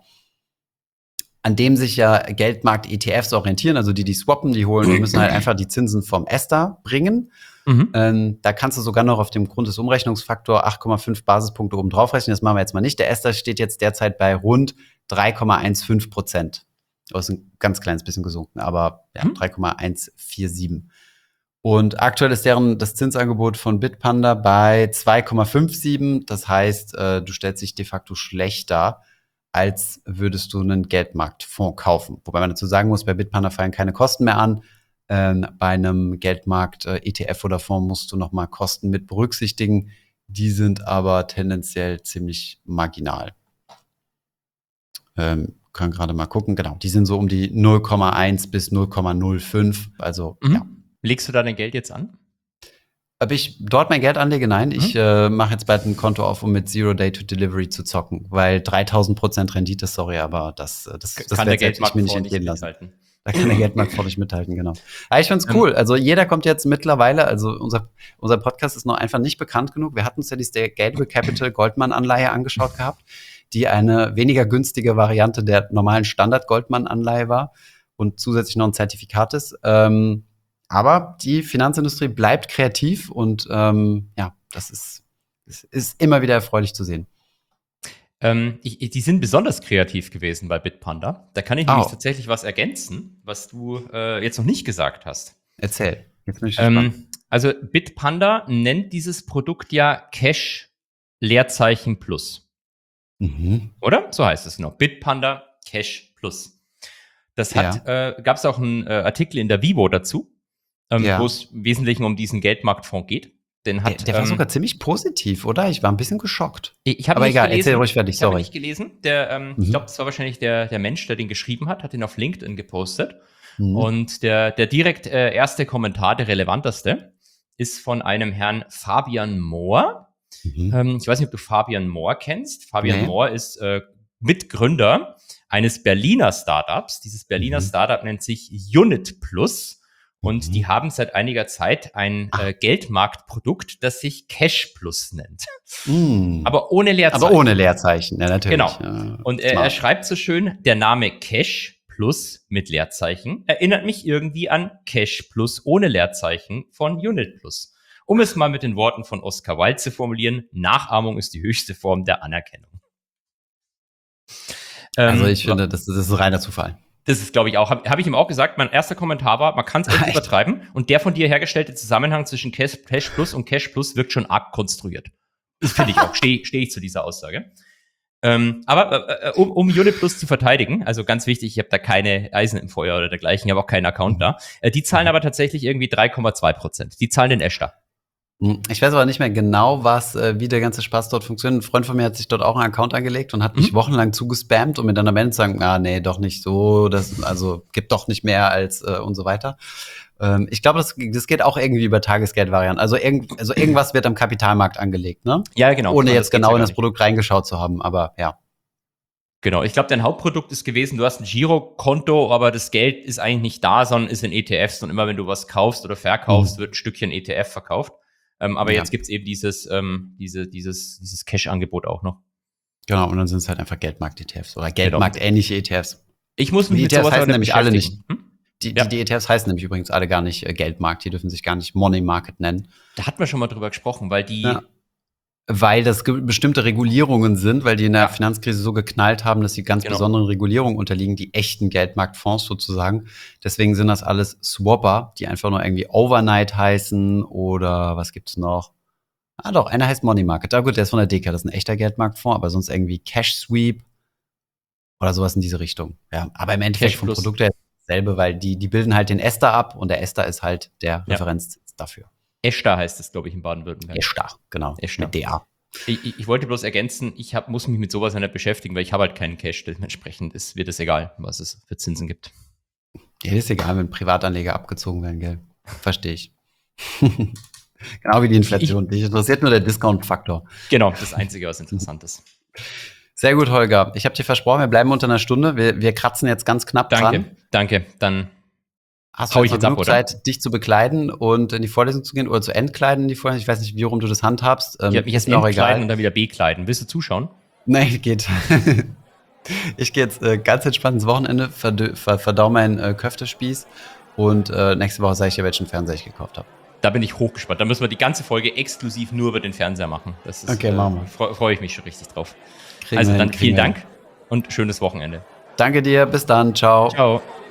an dem sich ja Geldmarkt-E T Fs orientieren, also die, die swappen, die holen, die müssen halt einfach die Zinsen vom Ester bringen. Mhm. Ähm, da kannst du sogar noch auf dem Grund des Umrechnungsfaktor acht Komma fünf Basispunkte oben drauf rechnen. Das machen wir jetzt mal nicht. Der Ester steht jetzt derzeit bei rund drei Komma fünfzehn Prozent. Das ist ein ganz kleines bisschen gesunken, aber ja, Mhm. drei Komma eins vier sieben. Und aktuell ist deren das Zinsangebot von Bitpanda bei zwei Komma siebenundfünfzig. Das heißt, äh, du stellst dich de facto schlechter, als würdest du einen Geldmarktfonds kaufen. Wobei man dazu sagen muss, bei Bitpanda fallen keine Kosten mehr an. Ähm, bei einem Geldmarkt-E T F oder Fonds musst du nochmal Kosten mit berücksichtigen. Die sind aber tendenziell ziemlich marginal. Ähm, können gerade mal gucken. Genau, die sind so um die null Komma eins bis null Komma null fünf. Also, Mhm. ja. Legst du da dein Geld jetzt an? Ob ich dort mein Geld anlege? Nein, Mhm. ich äh, mache jetzt bald ein Konto auf, um mit Zero Day to Delivery zu zocken, weil dreitausend Prozent Rendite, sorry, aber das, das, das Kann der werde ich mir nicht Geldmarktfonds entgehen lassen. mithalten. Da kann der Geldmarktfonds nicht mithalten, genau. Aber ich find's Ähm. cool. Also jeder kommt jetzt mittlerweile, also unser, unser Podcast ist noch einfach nicht bekannt genug. Wir hatten uns ja die State Gateway Capital Goldman-Anleihe angeschaut gehabt, die eine weniger günstige Variante der normalen Standard-Goldman-Anleihe war und zusätzlich noch ein Zertifikat ist. Ähm, aber die Finanzindustrie bleibt kreativ und ähm, ja, das ist, das ist immer wieder erfreulich zu sehen. Ähm, ich, ich, die sind besonders kreativ gewesen bei Bitpanda. Da kann ich Oh. nämlich tatsächlich was ergänzen, was du äh, jetzt noch nicht gesagt hast. Erzähl. Jetzt bin ich gespannt. Ähm, also Bitpanda nennt dieses Produkt ja Cash Leerzeichen Plus. Mhm. Oder? So heißt es noch. Bitpanda Cash Plus. Das hat, äh, gab es auch einen äh, Artikel in der Vivo dazu, ähm, Ja. wo es im Wesentlichen um diesen Geldmarktfonds geht. Den hat, Der, der war ähm, sogar ziemlich positiv, oder? Ich war ein bisschen geschockt. Ich, ich habe Aber nicht egal, gelesen. erzähl ruhig fertig, Ich habe sorry. nicht gelesen. Der, ähm, Mhm. Ich glaube, das war wahrscheinlich der, der Mensch, der den geschrieben hat, hat den auf LinkedIn gepostet. Mhm. Und der, der direkt äh, erste Kommentar, der relevanteste, ist von einem Herrn Fabian Mohr. Mhm. Ähm, ich weiß nicht, ob du Fabian Mohr kennst. Fabian Nee. Mohr ist äh, Mitgründer eines Berliner Startups. Dieses Berliner Mhm. Startup nennt sich Unit Plus. Und Mhm. die haben seit einiger Zeit ein Ah. äh, Geldmarktprodukt, das sich Cash Plus nennt. Mhm. Aber ohne Leerzeichen. Aber ohne Leerzeichen, ja, natürlich. Genau. Ja, Und er, er smart. schreibt so schön, der Name Cash Plus mit Leerzeichen erinnert mich irgendwie an Cash Plus ohne Leerzeichen von Unit Plus. Um es mal mit den Worten von Oscar Wilde zu formulieren, Nachahmung ist die höchste Form der Anerkennung. Also Ähm, ich finde, das, das ist reiner Zufall. Das ist, glaube ich, auch, habe hab ich ihm auch gesagt, mein erster Kommentar war, man kann es echt Echt? übertreiben. Und der von dir hergestellte Zusammenhang zwischen Cash, Cash Plus und Cash Plus wirkt schon arg konstruiert. Das finde ich auch, stehe steh ich zu dieser Aussage. Ähm, aber äh, um, um Unit Plus zu verteidigen, also ganz wichtig, ich habe da keine Eisen im Feuer oder dergleichen, ich habe auch keinen Account da. Äh, die zahlen aber tatsächlich irgendwie drei Komma zwei Prozent. Die zahlen den Echter. Ich weiß aber nicht mehr genau, was, äh, wie der ganze Spaß dort funktioniert. Ein Freund von mir hat sich dort auch einen Account angelegt und hat mich Mhm. wochenlang zugespammt, um mir dann am Ende zu sagen, ah, nee, doch nicht so, das, also gibt doch nicht mehr als äh, und so weiter. Ähm, ich glaube, das, das geht auch irgendwie über Tagesgeldvarianten. Also, irgend, also irgendwas wird am Kapitalmarkt angelegt, ne? Ja, genau. Ohne Das jetzt geht's genau ja in gar das nicht. Produkt reingeschaut zu haben, aber ja. Genau, ich glaube, dein Hauptprodukt ist gewesen, du hast ein Girokonto, aber das Geld ist eigentlich nicht da, sondern ist in E T Fs und immer wenn du was kaufst oder verkaufst, Mhm. wird ein Stückchen E T F verkauft. Ähm, aber Ja. jetzt gibt's eben dieses, ähm, diese, dieses, dieses Cash-Angebot auch noch. Genau, und dann sind es halt einfach Geldmarkt-E T Fs oder Geldmarkt-ähnliche E T Fs. Ich muss mich Die mit E T Fs sowas aber heißen nämlich alle beschäftigen. Hm? Die, Ja. die, die E T Fs heißen nämlich übrigens alle gar nicht äh, Geldmarkt, die dürfen sich gar nicht Money Market nennen. Da hatten wir schon mal drüber gesprochen, weil die, Ja. Weil das ge- bestimmte Regulierungen sind, weil die in der Ja. Finanzkrise so geknallt haben, dass sie ganz Genau. besonderen Regulierungen unterliegen, die echten Geldmarktfonds sozusagen. Deswegen sind das alles Swapper, die einfach nur irgendwie Overnight heißen oder was gibt's noch? Ah doch, einer heißt Money Market. Ah gut, der ist von der D K, das ist ein echter Geldmarktfonds, aber sonst irgendwie Cash Sweep oder sowas in diese Richtung. Ja, aber im Endeffekt Cash vom Plus. Produkt her ist dasselbe, weil die, die bilden halt den Ester ab und der Ester ist halt der Ja. Referenzzins dafür. Eshta heißt es, glaube ich, in Baden-Württemberg. Ester, genau. Ester. Mit D A. Ich, ich, ich wollte bloß ergänzen, ich hab, muss mich mit sowas ja nicht beschäftigen, weil ich habe halt keinen Cash. Dementsprechend ist, wird es egal, was es für Zinsen gibt. Ja, ist egal, wenn Privatanleger abgezogen werden, gell? Verstehe ich. Genau wie die Inflation. Dich interessiert nur der Discount-Faktor. Genau, das Einzige, was interessant ist. Sehr gut, Holger. Ich habe dir versprochen, wir bleiben unter einer Stunde. Wir, wir kratzen jetzt ganz knapp Danke, dran. danke. Dann Hast Hau du ich jetzt jetzt noch ab, genug oder? Zeit, dich zu bekleiden und in die Vorlesung zu gehen oder zu entkleiden in die Vorlesung? Ich weiß nicht, wie rum du das handhabst. Ähm, ich werde mich ist jetzt mir auch entkleiden egal. und dann wieder bekleiden. Willst du zuschauen? Nein, geht. Ich gehe jetzt äh, ganz entspannt ins Wochenende, verdö- ver verdau meinen äh, Köftespieß und äh, nächste Woche sage ich dir, welchen Fernseher ich gekauft habe. Da bin ich hochgespannt. Da müssen wir die ganze Folge exklusiv nur über den Fernseher machen. Das ist, Okay, machen wir. Freue freu ich mich schon richtig drauf. Kriegen Also wir dann hin, vielen kriegen wir Dank und schönes Wochenende. Danke dir, bis dann, ciao. Ciao.